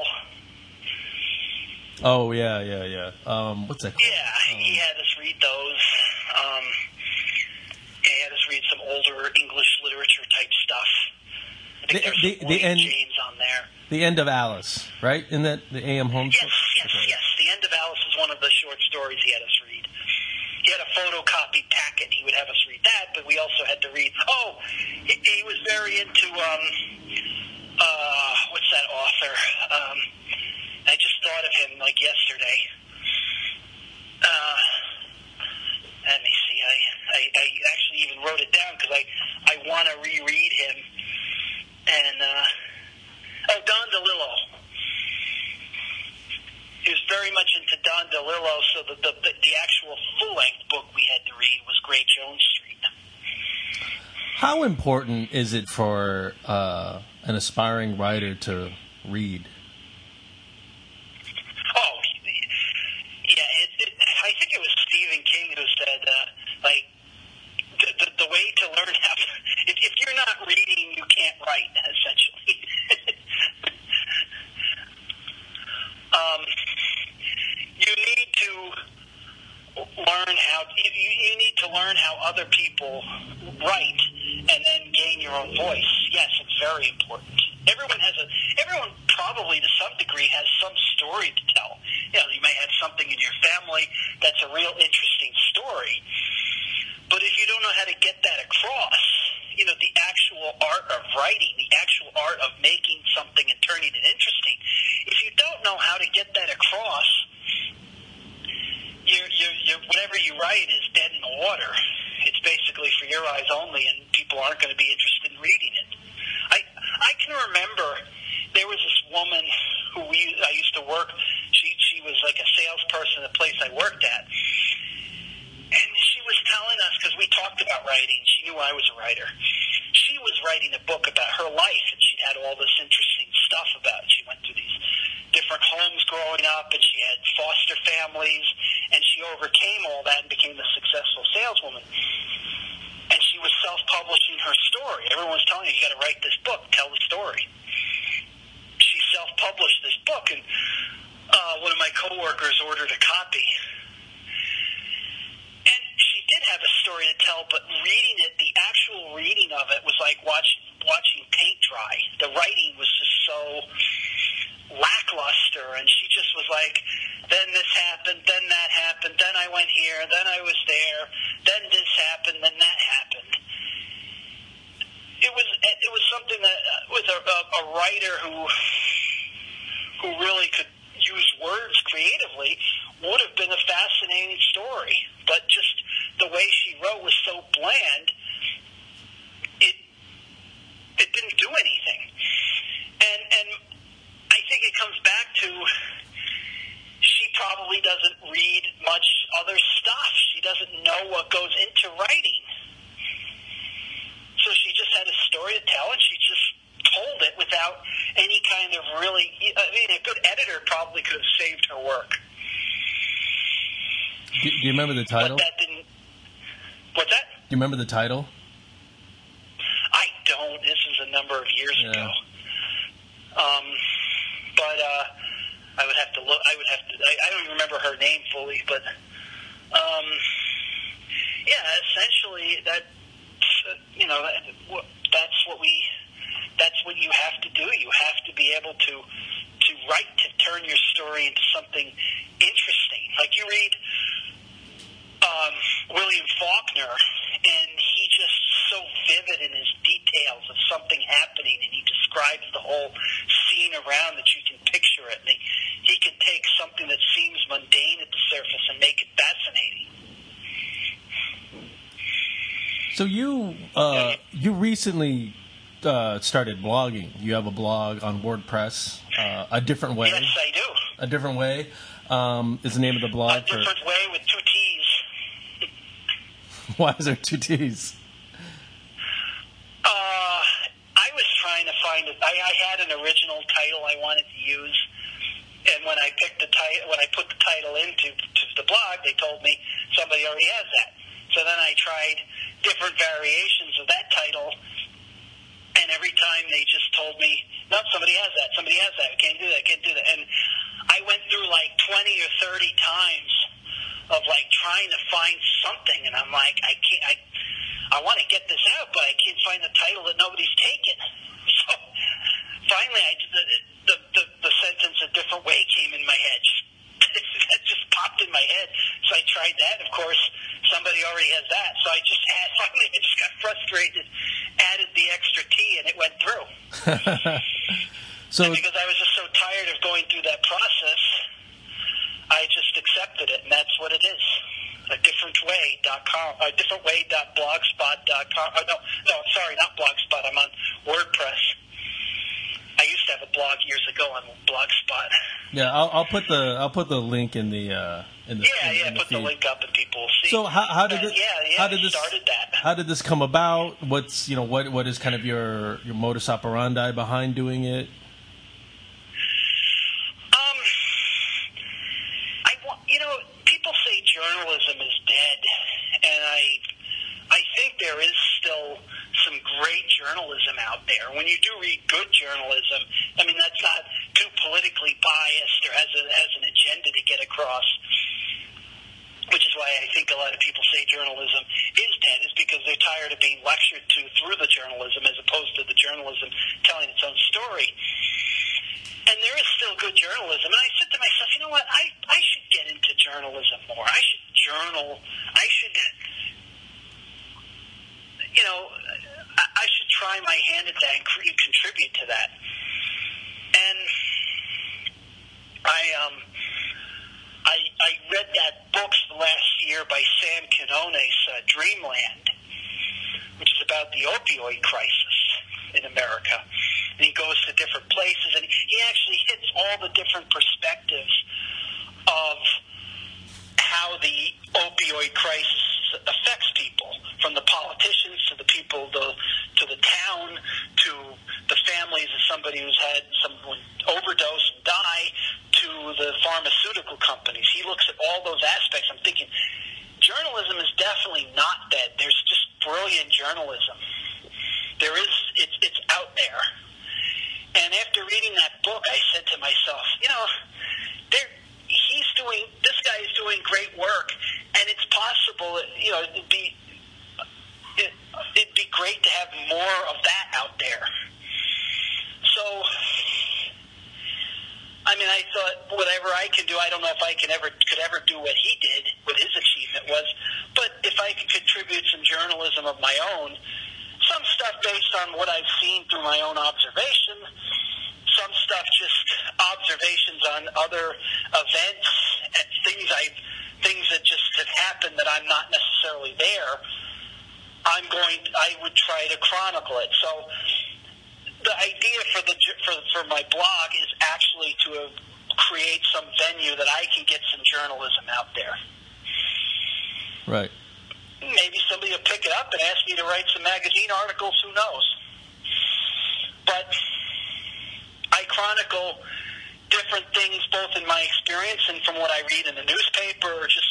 Oh, yeah, yeah, yeah. Um, what's that called? Yeah, um, he had us read those. Um, he had us read some older English literature type stuff. I think the, there's the, some the end, James on there. The End of Alice, right? In that the A M Holmes? Yes, yes, okay. yes. The End of Alice is one of the short stories he had us read. He had a photocopied packet. He would have us read that, but we also had to read... Oh, he, he was very into... Um, uh, what's that author? Um, I just thought of him, like, yesterday. Uh, let me see. I, I, I actually even wrote it down because I, I want to reread him. And, uh, oh, Don DeLillo. He was very much into Don DeLillo, so the, the, the, the actual full-length book we had to read was Great Jones Street. How important is it for uh, an aspiring writer to read? Oh, yeah. It, it, I think it was Stephen King who said, uh, like, the, the, the way to learn how to... If, if you're not reading, you can't write, essentially. um, you need to learn how... You, you need to learn how other people write and then gain your own voice. Yes, it's very important. Everyone has a... Everyone probably, to some degree, has some story to tell. You know, you may have something in your family that's a real interesting story. But if you don't know how to get that across, you know, the actual art of writing, the actual art of making something and turning it interesting, if you don't know how to get that across, you're, you're, you're, whatever you write is dead in the water. It's basically for your eyes only, and people aren't going to be interested in reading it. I I can remember there was this woman who we I used to work. She she was like a salesperson at the place I worked at. And she was telling us, because we talked about writing, she knew I was a writer. She was writing a book about her life, and she had all this interesting stuff about it. She went through these different homes growing up, and she had foster families, and she overcame all that and became a successful saleswoman. And she was self-publishing her story. Everyone was telling her, you got to write this book, tell the story. She self-published this book, and uh, one of my coworkers ordered a copy. And she did have a story to tell, but reading it, the actual reading of it was like watching watching paint dry. The writing was just so lackluster, and she just was like, then this happened, then that happened, then I went here, then I was there, then this writer who who really could use words creatively, would have been a fascinating story. But just the way she wrote was so bland, it it didn't do anything. And and I think it comes back to she probably doesn't read much other stuff. She doesn't know what goes into writing. So she just had a story to tell, and she just told it without any kind of really... I mean, a good editor probably could have saved her work. Do, do you remember the title? But that didn't... What's that? Do you remember the title? I don't. This is a number of years Yeah. ago. Um, but uh, I would have to look. I would have to. I, I don't even remember her name fully, but um, yeah, essentially that. Uh, you know, that, that's what we. That's what you have to do. You have to be able to to write to turn your story into something interesting. Like you read um, William Faulkner, and he just so vivid in his details of something happening, and he describes the whole scene around that you can picture it. And he, he can take something that seems mundane at the surface and make it fascinating. So you uh, you recently uh, started blogging. You have a blog on WordPress, uh, A Different Way. Yes, I do. A Different Way um, is the name of the blog. A Different for, Way with two T's. Why is there two T's? Uh, I was trying to find it. I, I had an original title I wanted to use, and when I picked the title, when I put the title into to the blog, they told me somebody already has that. So then I tried different variations of that title, and every time they just told me, no, somebody has that, somebody has that, I can't do that, I can't do that. And I went through like twenty or thirty times of like trying to find something, and I'm like, I can't, I, I want to get this out, but I can't find the title that nobody's taken. So finally, I the the, the, the sentence "A Different Way" came in my head. That just popped in my head. So I tried that. Of course, somebody already has that. So I just had, finally I just got frustrated, added the extra T, and it went through. So and because I was just so tired of going through that process, I just accepted it, and that's what it is. A different way dot com, a different way dot blogspot dot com. Oh, no, no, I'm sorry, not Blogspot. I'm on WordPress. I used to have a blog years ago on Blogspot. yeah, I'll, I'll put the I'll put the link in the uh, in the Yeah, in, yeah, in the put the feed. link up and people will see. So how, how did And it? yeah, yeah, how did we this started that. How did this come about? What's you know what what is kind of your your modus operandi behind doing it? Um, I want you know people say journalism is dead, and I I think there is still some great journalism out there. When you do read good journalism, I mean that's not too politically biased or has a, has an agenda to get across. Which is why I think a lot of people say journalism is dead, is because they're tired of being lectured to through the journalism as opposed to the journalism telling its own story. And there is still good journalism. And I said to myself, you know what, I, I should get into journalism more. I should journal. I should, you know, I, I should try my hand at that and cre- contribute to that. And I, um... I, I read that book last year by Sam Quinones, uh, Dreamland, which is about the opioid crisis in America. And he goes to different places, and he actually hits all the different perspectives of how the opioid crisis affects people, from the politicians to the people, the, to the town, to the families of somebody who's had someone overdose and die, to the pharmaceutical companies. He looks at all those aspects. I'm thinking, journalism is definitely not dead. There's just brilliant journalism. There is, it's, it's out there. And after reading that book, I said to myself, you know, there, he's doing, this guy is doing great work, and it's possible, you know, it'd be, it, it'd be great to have more of that out there. So, I mean, I thought whatever I can do, I don't know if I can ever could ever do what he did, what his achievement was, but if I could contribute some journalism of my own, some stuff stuff based on what I've seen through my own observation. Some stuff just observations on other events, things I, things that just have happened that I'm not necessarily there. I'm going. I would try to chronicle it. So the idea for the for for my blog is actually to create some venue that I can get some journalism out there. Right. Maybe somebody will pick it up and ask me to write some magazine articles. Who knows? But I chronicle different things, both in my experience and from what I read in the newspaper, or just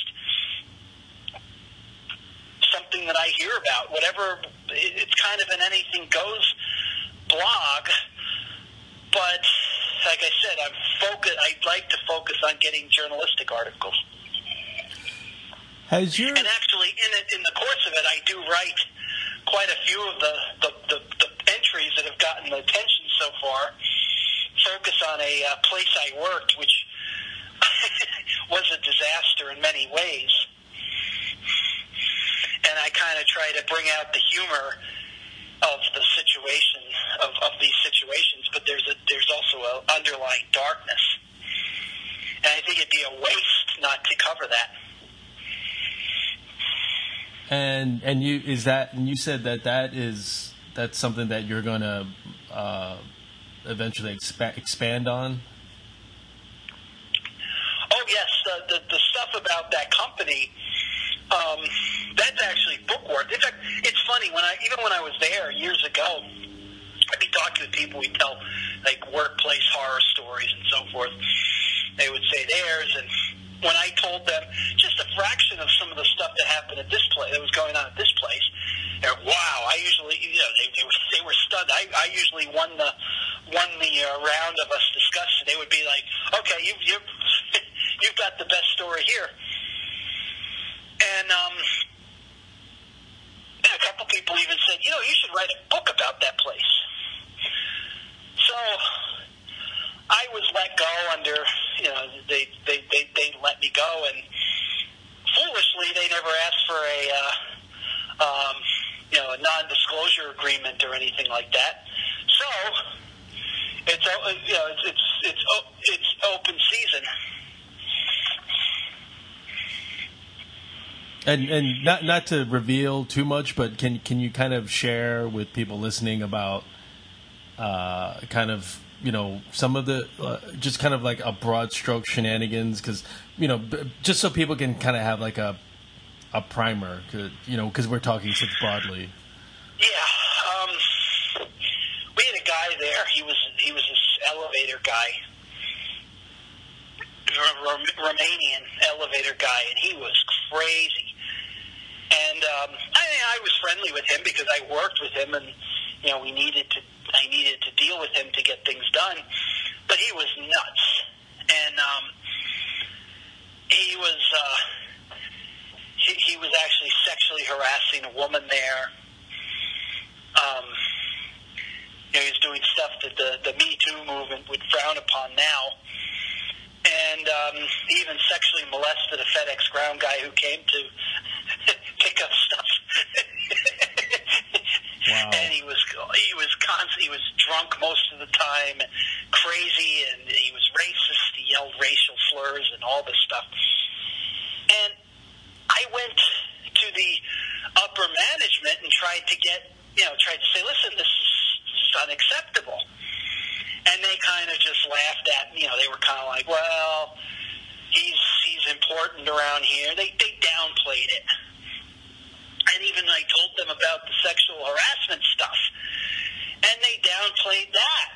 something that I hear about. Whatever, it's kind of an anything goes blog. But like I said, I'm focus. I'd like to focus on getting journalistic articles. Has your and actually, in it, in the course of it, I do write quite a few of the the, the, the entries that have gotten the attention so far. Focus on a uh, place I worked, which was a disaster in many ways. And I kind of try to bring out the humor of the situation, of, of these situations, but there's a, there's also an underlying darkness. And I think it'd be a waste not to cover that. And and you is that and you said that that is that's something that you're going to uh, eventually expa- expand on? Oh, yes. The, the, the stuff about that company, um, that's actually book work. In fact, it's funny, when I even when I was there years ago, I'd be talking to people, we'd tell, like, workplace horror stories and so forth. They would say theirs, and when I told them just a fraction of some of the stuff that happened at this place, that was going on at this place, they're, wow, I usually, you know, they, they were they were stunned. I, I usually won the won the uh, round of us discussing. They would be like, okay, you you you've got the best story here. And um, and a couple people even said, you know, you should write a book about that place. So I was let go under, you know, they they, they, they let me go, and foolishly they never asked for a, uh, um, you know, a non-disclosure agreement or anything like that. So it's, you know, it's it's it's, it's open season. And and not not to reveal too much, but can can you kind of share with people listening about uh, kind of, you know, some of the uh, just kind of like a broad stroke shenanigans, because, you know, b- just so people can kind of have like a a primer, you know, because we're talking such broadly. Yeah, um, we had a guy there. He was he was this elevator guy, R- Romanian elevator guy, and he was crazy. And um, I mean, I was friendly with him because I worked with him, and you know, we needed to. I needed to deal with him to get things done. But he was nuts, and um, he was uh, he, he was actually sexually harassing a woman there. Um, you know, he was doing stuff that the the Me Too movement would frown upon now. And um, he even sexually molested a FedEx ground guy who came to pick up stuff. Wow. And he was he was constant. He was drunk most of the time, and crazy, and he was racist. He yelled racial slurs and all this stuff. And I went to the upper management and tried to get, you know, tried to say, listen, this is, this is unacceptable. And they kind of just laughed at me. You know, they were kind of like, well, he's he's important around here. They they downplayed it. And even I told them about the sexual harassment stuff, and they downplayed that.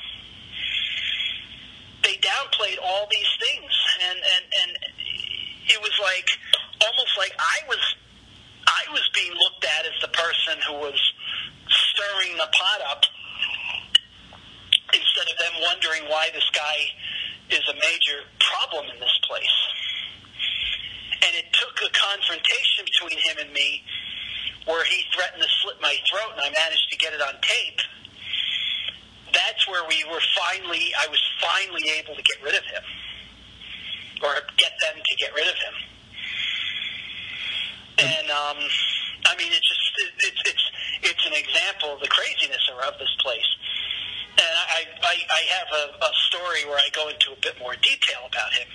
They downplayed all these things, and, and, and it was like almost like I was I was being looked at as the person who was stirring the pot up, instead of them wondering why this guy is a major problem in this place. And it took a confrontation between him and me where he threatened to slit my throat, and I managed to get it on tape. That's where we were finally, I was finally able to get rid of him, or get them to get rid of him. And, um, I mean, it's just, it, it's, it's, it's an an example of the craziness of this place. And I, I, I have a, a story where I go into a bit more detail about him.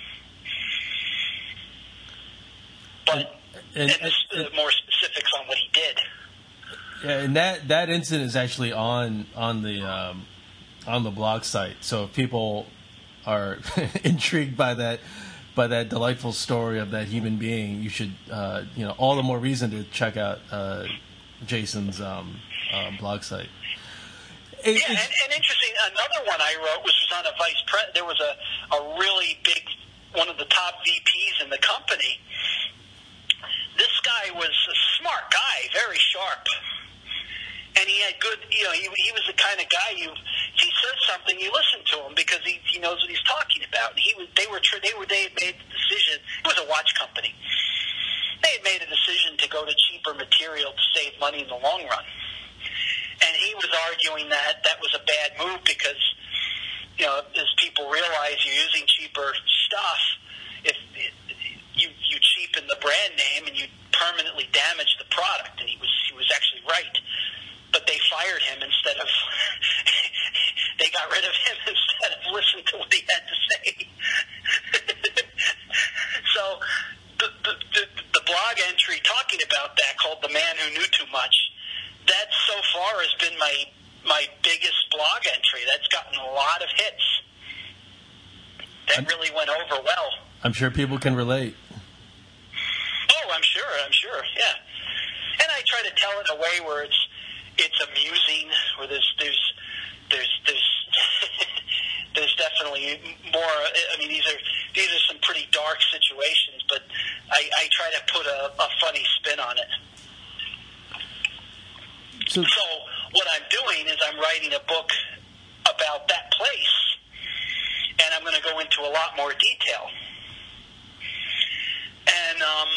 But And- and, and- and, and- more specifics on what he did. Yeah, and that, that incident is actually on on the um, on the blog site. So if people are intrigued by that by that delightful story of that human being, you should uh, you know all the more reason to check out uh, Jason's um, uh, blog site. It, Yeah, and, and interesting. Another one I wrote, which was on a vice president. There was a, a really big, one of the top V Ps in the company. This guy was a smart guy, very sharp, and he had good. You know, he, he was the kind of guy you, if he says something, you listen to him because he he knows what he's talking about. And he was. They were. They were. They had made the decision. It was a watch company. They had made a decision to go to cheaper material to save money in the long run. And he was arguing that that was a bad move because, you know, as people realize you're using cheaper stuff, if you you cheapen the brand name and you permanently damage the product. And he was he was actually right. But they fired him instead of they got rid of him instead of listening to what he had to say. So the, the the the blog entry talking about that, called "The Man Who Knew Too Much," that so far has been my my biggest blog entry. That's gotten a lot of hits. That really went over well. I'm sure people can relate. Oh, I'm sure, I'm sure, yeah. And I try to tell it in a way where it's it's amusing, where there's there's there's there's there's definitely more. I mean, these are these are some pretty dark situations, but I, I try to put a, a funny spin on it. So, So what I'm doing is I'm writing a book about that place, and I'm going to go into a lot more detail. And um,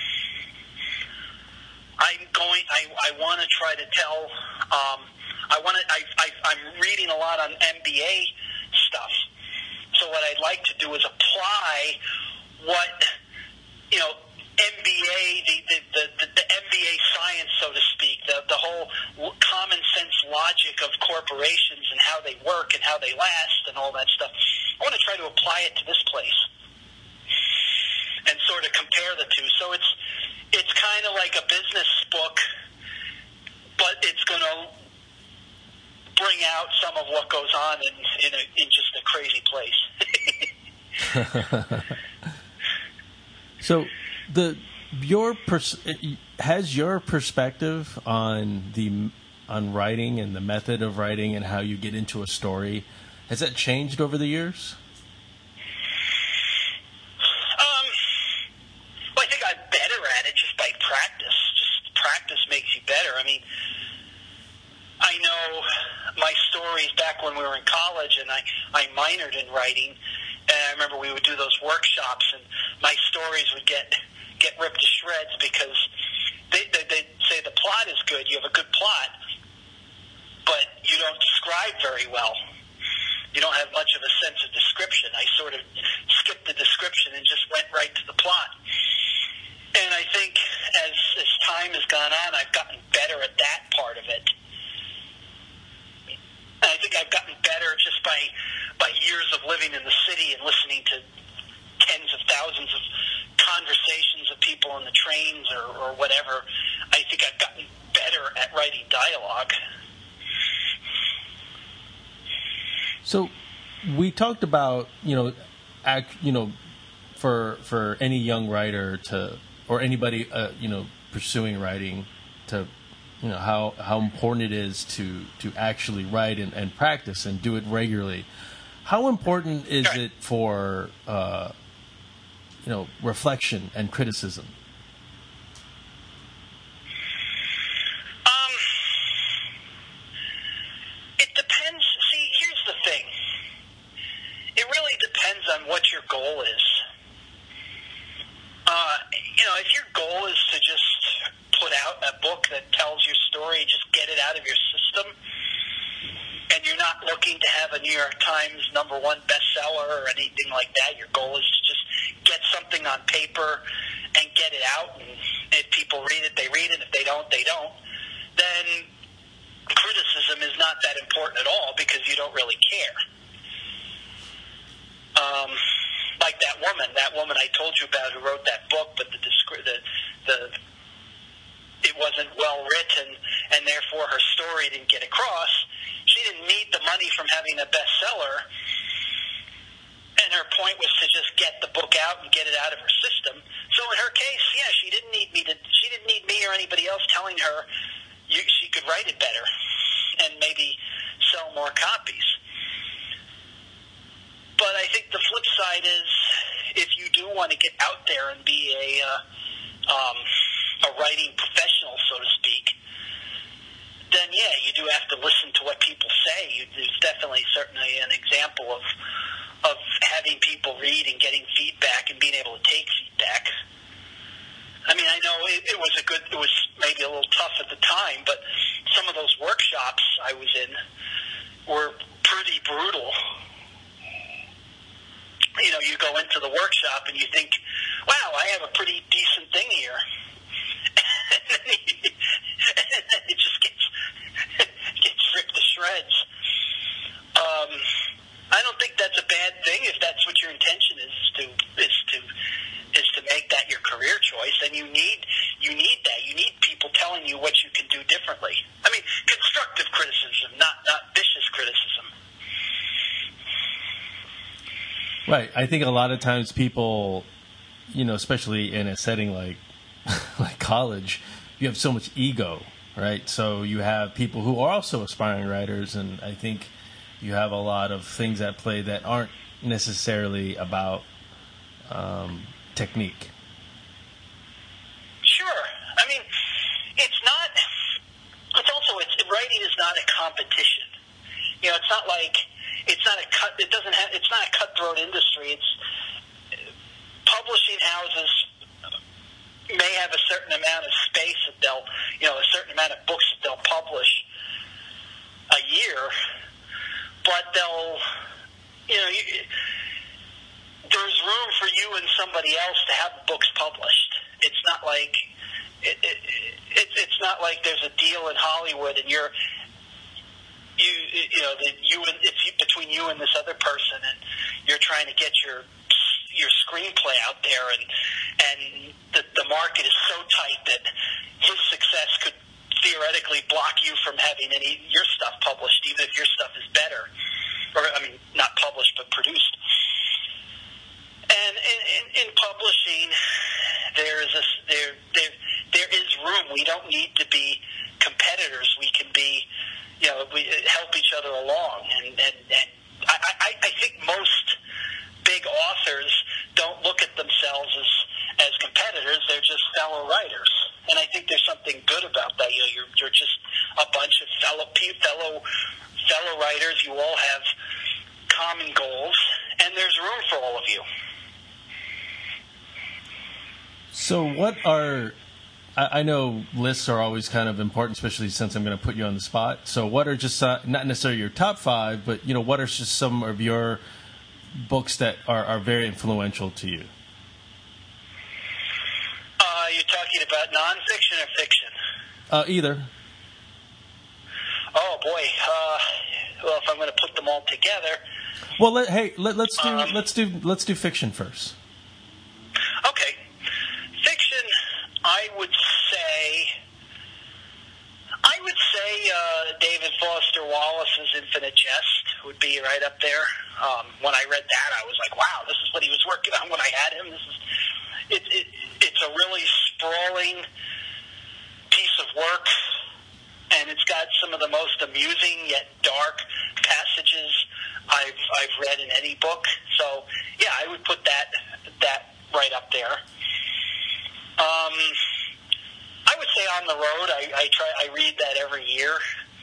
I'm going. I, I want to try to tell. Um, I want to. I, I, I'm reading a lot on M B A stuff. So what I'd like to do is apply what you know. M B A, the, the, the, the M B A science, so to speak, the, the whole common sense logic of corporations and how they work and how they last and all that stuff. I want to try to apply it to this place and sort of compare the two. So it's it's kind of like a business book, but it's going to bring out some of what goes on in in, a, in just a crazy place. so the your pers- has your perspective on the on writing and the method of writing and how you get into a story, has that changed over the years? Um, well, I think I'm better at it just by practice. Just practice makes you better. I mean, I know my stories back when we were in college, and I, I minored in writing. And I remember we would do those workshops, and my stories would get get ripped to shreds because they, they, they'd say the plot is good, you have a good plot, but you don't describe very well. You don't have much of a sense of description. I sort of skipped the description and just went right to the plot. And I think as, as time has gone on, I've gotten better at that part of it. And I think I've gotten better just by by years of living in the city and listening to tens of thousands of conversations of people on the trains or, or whatever. I think I've gotten better at writing dialogue. So we talked about, you know, act, you know, for for any young writer to, or anybody, uh, you know, pursuing writing, to, you know, how, how important it is to, to actually write and, and practice and do it regularly. How important is Right. it for, uh, you know, reflection and criticism? Um, it depends. See, here's the thing. It really depends on what your goal is. Uh, you know, if your goal is to just put out a book that tells your story, just get it out of your system, and you're not looking to have a New York Times number one bestseller or anything like that, your goal is to just get something on paper and get it out, and if people read it, they read it. If they don't, they don't. Then criticism is not that important at all because you don't really care. Um, like that woman, that woman I told you about who wrote that book, but the the the it wasn't well written, and therefore her story didn't get across. She didn't need the money from having a bestseller, and her point was to just get the book out and get it out of her system. So in her case, yeah, she didn't need me to. She didn't need me or anybody else telling her you, she could write it better and maybe sell more copies. But I think the flip side is, if you do want to get out there and be a uh, um, a writing professional, so to speak, then yeah, you do have to listen to what people say. You, there's definitely certainly an example of of having people read and getting feedback and being able to take feedback. I mean, I know it, it was a good, it was maybe a little tough at the time, but some of those workshops I was in were pretty brutal. You know, you go into the workshop and you think, wow, I have a pretty decent thing here. And then it just gets gets ripped to shreds. Um, I don't think that's a bad thing if that's what your intention is, is to is to is to make that your career choice. And you need you need that. You need people telling you what you can do differently. I mean, constructive criticism, not not vicious criticism. Right. I think a lot of times people, you know, especially in a setting like like college, you have so much ego, right? So you have people who are also aspiring writers, and I think you have a lot of things at play that aren't necessarily about um, technique. Sure. I mean, it's not. It's also it's writing is not a competition. You know, it's not like. It's not a cut. It doesn't have. It's not a cutthroat industry. It's publishing houses may have a certain amount of space that they'll, you know, a certain amount of books that they'll publish a year, but they'll, you know, you, there's room for you and somebody else to have books published. It's not like it, it, it, it's not like there's a deal in Hollywood and you're. You, you know, that you and it's between you and this other person, and you're trying to get your your screenplay out there, and and the, the market is so tight that his success could theoretically block you from having any your stuff published, even if your stuff is better, or I mean, not published but produced. And in, in, in publishing, there is a there there there is room. We don't need to be competitors. We can be. You know, we help each other along, and and, and I, I, I think most big authors don't look at themselves as as competitors; they're just fellow writers, and I think there's something good about that. You know, you're you're just a bunch of fellow fellow fellow writers. You all have common goals, and there's room for all of you. So, what are I know lists are always kind of important, especially since I'm going to put you on the spot. So what are just, uh, not necessarily your top five, but, you know, what are just some of your books that are, are very influential to you? Uh, you're talking about nonfiction or fiction? Uh, either. Oh, boy. Uh, well, if I'm going to put them all together. Well, let, hey, let, let's do um, let's do let's do fiction first. Okay. Fiction, I would say, I would say uh, David Foster Wallace's Infinite Jest would be right up there. Um, when I read that, I was like, wow, this is what he was working on when I had him. This is it, it, it's a really sprawling piece of work, and it's got some of the most amusing yet dark passages I've I've read in any book. So yeah, I would put that that right up there. Um, I would say On the Road. I, I try. I read that every year.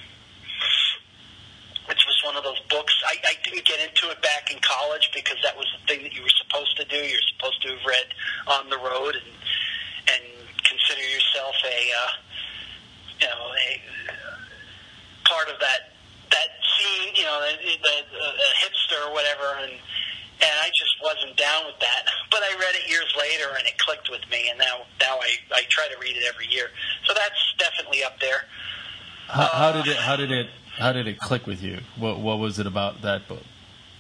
It was one of those books. I, I didn't get into it back in college because that was the thing that you were supposed to do. You're supposed to have read On the Road and and consider yourself a uh, you know a uh, part of that that scene. You know, the, the, a hipster or whatever. And and I just wasn't down with that. But I read it years later and it clicked with me. And now now I I try to read it every year. So that's definitely up there. How, how did it? How did it? How did it click with you? What What was it about that book?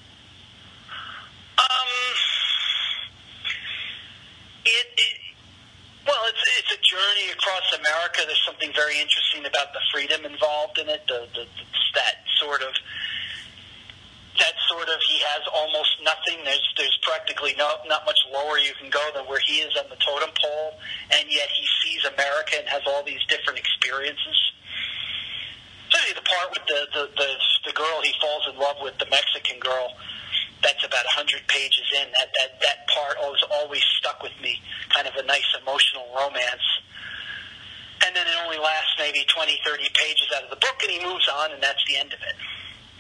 Um, it, it well, it's it's a journey across America. There's something very interesting about the freedom involved in it. The, the, the that sort of that sort of he has almost nothing. There's there's practically no not much lower you can go than where he is on the totem pole, and yet he sees America and has all these different experiences. Especially the part with the, the, the, the girl he falls in love with, the Mexican girl, that's about one hundred pages in. That, that, that part always, always stuck with me, kind of a nice emotional romance. And then it only lasts maybe twenty, thirty pages out of the book, and he moves on, and that's the end of it.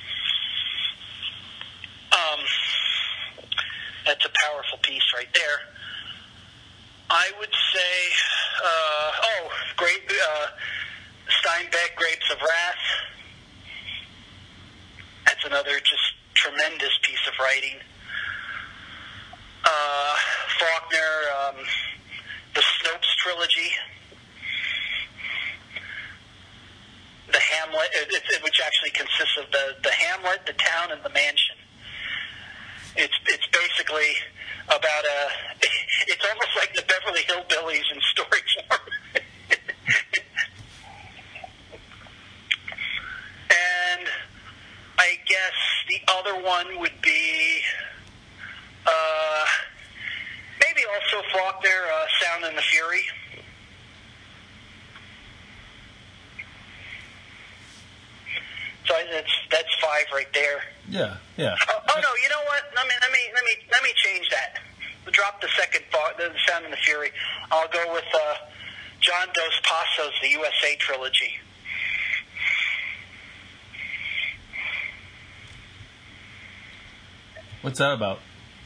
Um, that's a powerful piece right there. I would say, uh, oh, great, uh, Steinbeck, Grapes of Wrath. That's another just tremendous piece of writing. Uh, Faulkner, um, the Snopes trilogy. The Hamlet, it, it, which actually consists of the, the Hamlet, the town, and the mansion. It's it's basically about a, it's almost like the Beverly Hillbillies in story form. And I guess the other one would be uh, maybe also Faulkner, uh, Sound and the Fury. So that's that's five right there. Yeah, yeah. Oh, oh no, you know what? Let me let me let me let me change that. Drop the second thought, the Sound and the Fury. I'll go with uh, John Dos Passos, the U S A trilogy. What's that about?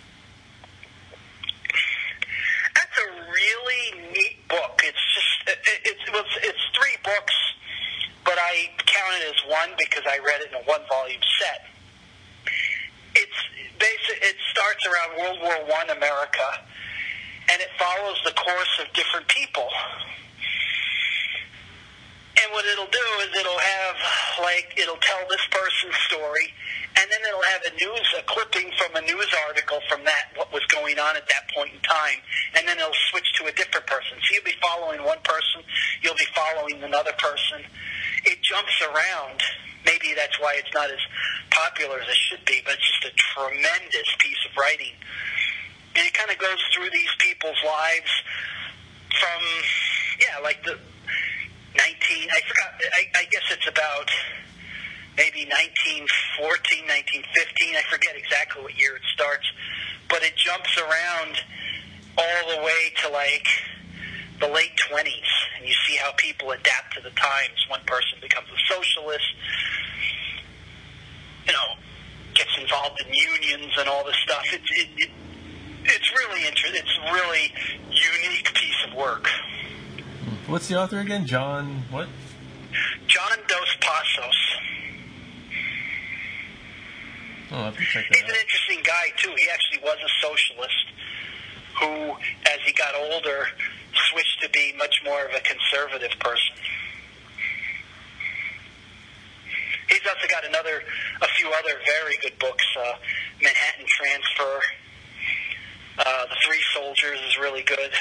That's a really neat book. It's just it, it's it's it's three books, but I count it as one because I read it in a one volume set. It's basic. It starts around World War One America, and it follows the course of different people. And what it'll do is it'll have, like, it'll tell this person's story, and then it'll have a news, a clipping from a news article from that, what was going on at that point in time, and then it'll switch to a different person. So you'll be following one person, you'll be following another person. It jumps around. Maybe that's why it's not as popular as it should be, but it's just a tremendous piece of writing. And it kind of goes through these people's lives from, yeah, like the nineteen, I forgot, I, I guess it's about maybe nineteen fourteen, nineteen fifteen, I forget exactly what year it starts, but it jumps around all the way to like the late twenties, and you see how people adapt to the times. One person becomes a socialist, you know, gets involved in unions and all this stuff. It's it, it, it's really interesting. It's a really unique piece of work. What's the author again? John what? John Dos Passos. Oh, I'll have to check that He's out. an interesting guy, too. He actually was a socialist who, as he got older, switched to be much more of a conservative person. He's also got another, a few other very good books. Uh, Manhattan Transfer, uh, The Three Soldiers is really good.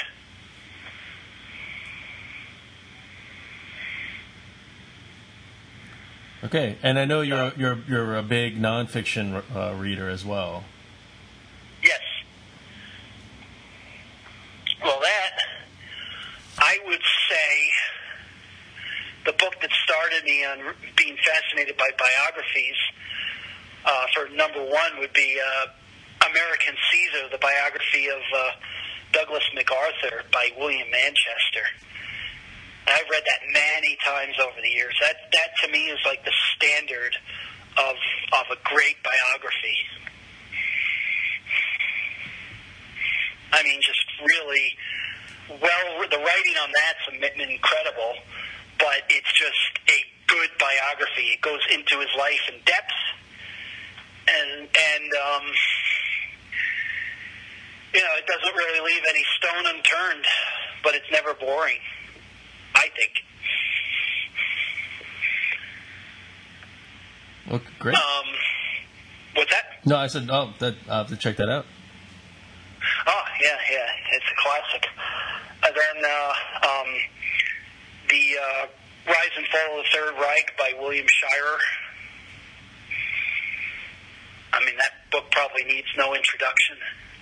Okay, and I know you're you're you're a big nonfiction uh, reader as well. Yes. Well, that, I would say, the book that started me on being fascinated by biographies, uh, for number one, would be uh, American Caesar, the biography of uh, Douglas MacArthur by William Manchester. And I've read that many times over the years. That, that to me is like the standard of of a great biography. I mean, just really well. The writing on that's incredible, but it's just a good biography. It goes into his life in depth, and and um, you know, it doesn't really leave any stone unturned, but it's never boring, I think. Okay, great. Um, what's that? No, I said, oh, that I'll have to check that out. Oh, yeah, yeah. It's a classic. And then uh, um, the uh, Rise and Fall of the Third Reich by William Shirer. I mean, that book probably needs no introduction.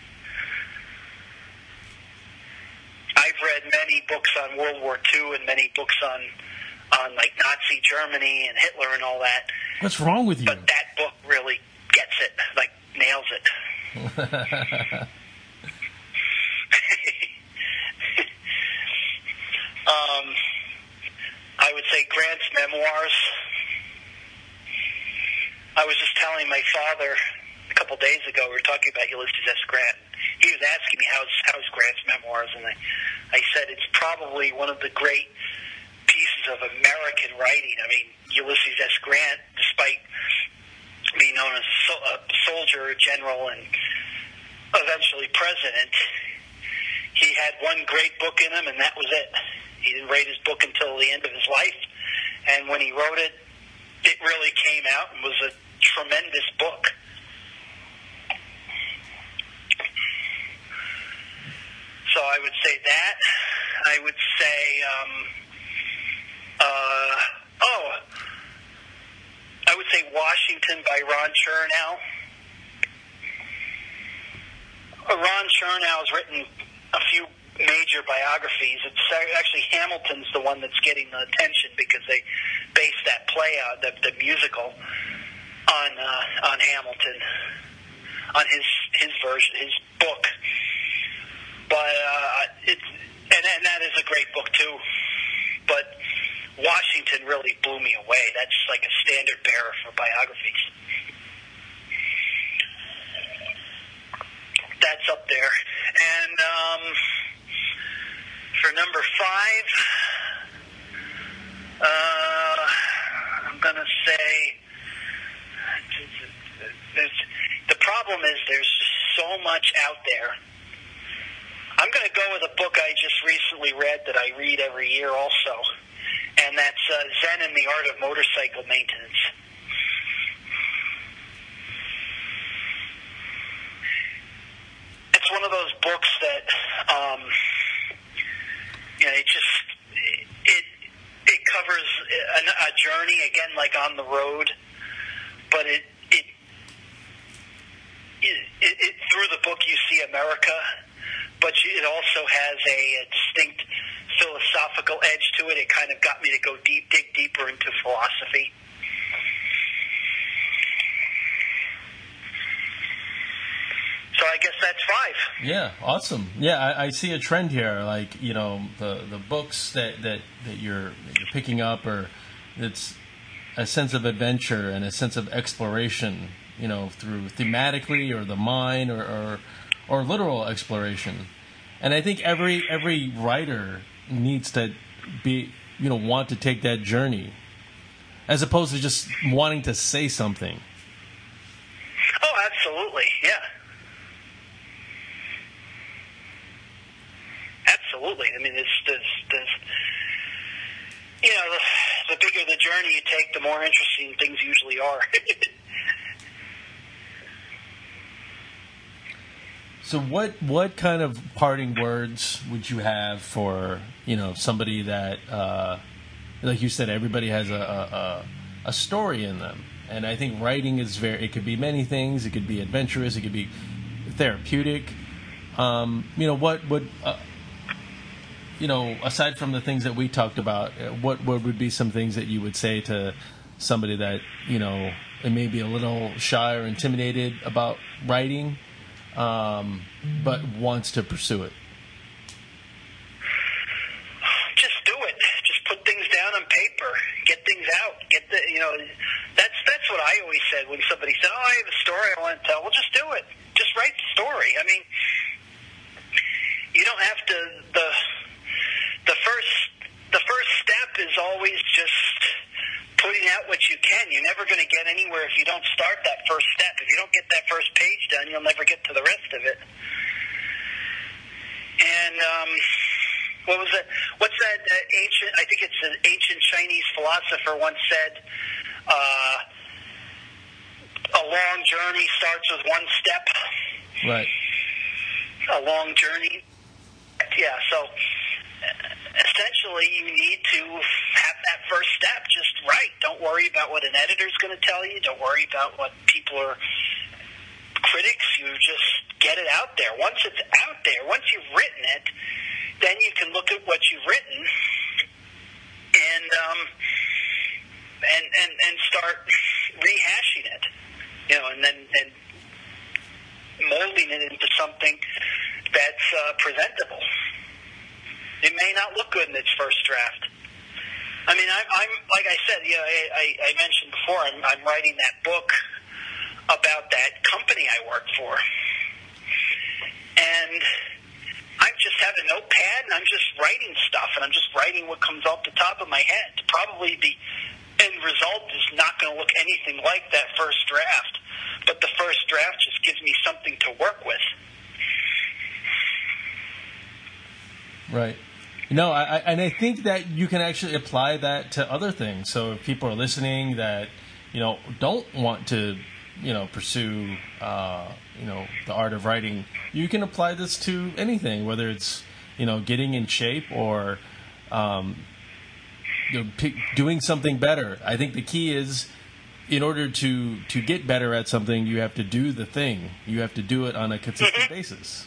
I've read many books on World War Two and many books on, on like, Nazi Germany and Hitler and all that. What's wrong with you? But that book really gets it, like, nails it. um, I would say Grant's memoirs. I was just telling my father a couple days ago, we were talking about Ulysses S. Grant. He was asking me, how's, how's Grant's memoirs? And I, I said it's probably one of the great pieces of American writing. I mean, Ulysses S. Grant, despite being known as a, so- a soldier, a general, and eventually president, he had one great book in him, and that was it. He didn't write his book until the end of his life, and when he wrote it, it really came out and was a tremendous book. So I would say that. I would say, um, uh, oh, I would say Washington by Ron Chernow. Uh, Ron Chernow has written a few major biographies. It's actually Hamilton's the one that's getting the attention because they based that play out, the, the musical, on uh, on Hamilton, on his his version, his book. But uh, it's and, and that is a great book too. But Washington really blew me away. That's like a standard bearer for biographies. That's up there. And um, for number five, uh, I'm gonna say there's, the problem is there's just so much out there. I'm going to go with a book I just recently read that I read every year also, and that's uh, Zen and the Art of Motorcycle Maintenance. It's one of those books that, um, you know, it just, it it covers a, a journey, again, like on the road, but it, it, it, it, it through the book you see America, but it also has a, a distinct philosophical edge to it. It kind of got me to go deep, dig deeper into philosophy. So I guess that's five. Yeah, awesome. Yeah, I, I see a trend here. Like, you know, the the books that, that, that you're that you're picking up, or it's a sense of adventure and a sense of exploration. You know, through thematically or the mind or, or or literal exploration. And I think every every writer needs to be, you know, want to take that journey, as opposed to just wanting to say something. Oh, absolutely, yeah. Absolutely. I mean, it's, it's, it's you know, the, the bigger the journey you take, the more interesting things usually are. So what what kind of parting words would you have for, you know, somebody that, uh, like you said, everybody has a, a, a story in them. And I think writing is very, it could be many things. It could be adventurous. It could be therapeutic. Um, you know, what would, uh, you know, aside from the things that we talked about, what, what would be some things that you would say to somebody that, you know, it may be a little shy or intimidated about writing, Um, but wants to pursue it? Just do it. Just put things down on paper. Get things out. Get the, you know, that's that's what I always said when somebody said, "Oh, I have a story I want to tell." Well, just do it. Just write the story. I mean, you don't have to. the The first the first step is always just putting out what you can. You're never going to get anywhere if you don't start that first step. If you don't get that first page done, you'll never get to the rest of it. And um, what was it? What's that uh, ancient? I think it's an ancient Chinese philosopher once said, uh, long journey starts with one step. Right. A long journey. Yeah, so essentially you need to have that first step just right. Don't worry about what an editor's going to tell you. Don't worry about what people are, critics. You just get it out there. Once it's out there, once you've written it, then you can look at what you've written and um, and, and and start rehashing it, you know, and then and molding it into something that's uh, presentable. It may not look good in its first draft. I mean, I, I'm like I said, you know, I, I, I mentioned before, I'm, I'm writing that book about that company I work for, and I just have a notepad and I'm just writing stuff, and I'm just writing what comes off the top of my head. Probably the end result is not going to look anything like that first draft, but the first draft just gives me something to work with. Right. No, I, I, and I think that you can actually apply that to other things. So if people are listening that, you know, don't want to, you know, pursue, uh, you know, the art of writing, you can apply this to anything, whether it's, you know, getting in shape or, um, you know, pick, doing something better. I think the key is, in order to, to get better at something, you have to do the thing. You have to do it on a consistent Mm-hmm. basis.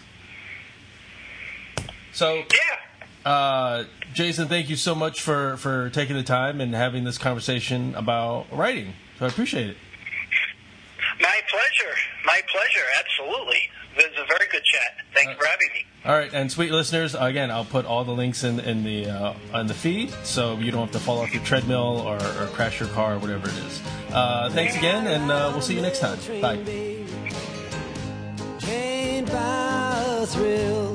So, Yeah. uh, Jason, thank you so much for, for taking the time and having this conversation about writing. So I appreciate it. My pleasure. My pleasure. Absolutely. It was a very good chat. Thank you for having me. All right, and sweet listeners, again, I'll put all the links in in the uh, on the feed, so you don't have to fall off your treadmill or, or crash your car or whatever it is. Uh, thanks again, and uh, we'll see you next time. Bye. Can't buy a thrill.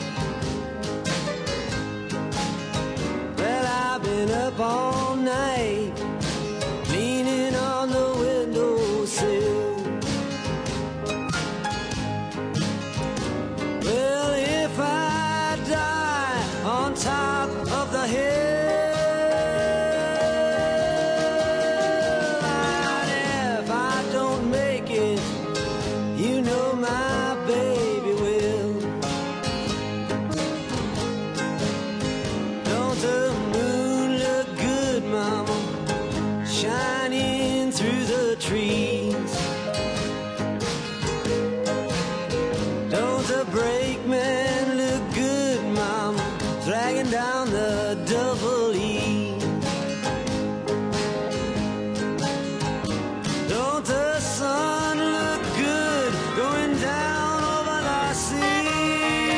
Well, I've been up all night, leaning on the windowsill. Well, if I die on top of the hill, and if I don't make it, you know my baby will. Don't the moon look good, mama, shining through the trees? Don't the brakeman look good, mama, dragging down the double E? Don't the sun look good going down over the sea?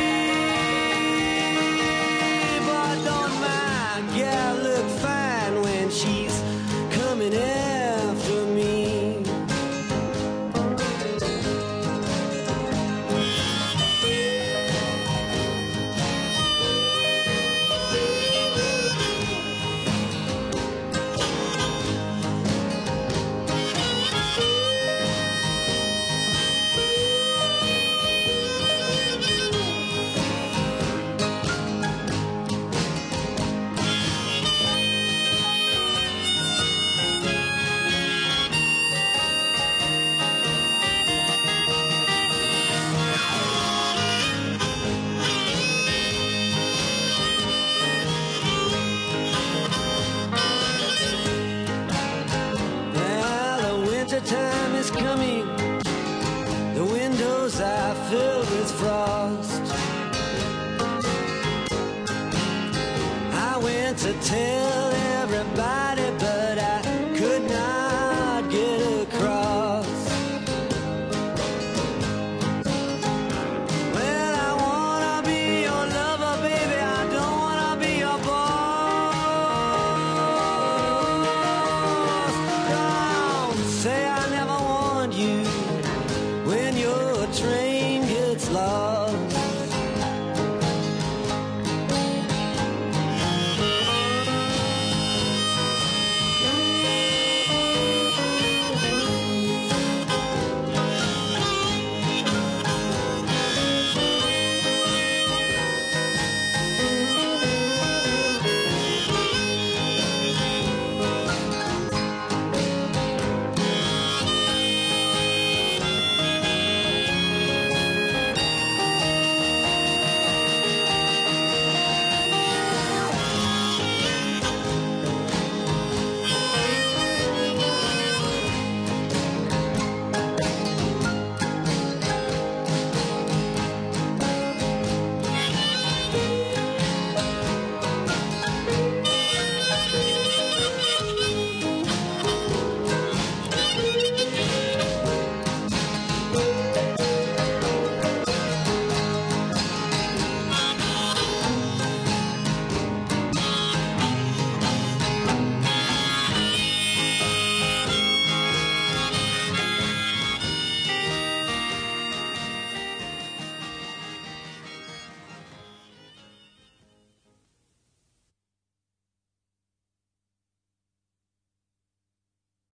But don't my gal look fine when she's coming after me? Well, the winter time is coming. The windows are filled with frost. I went to town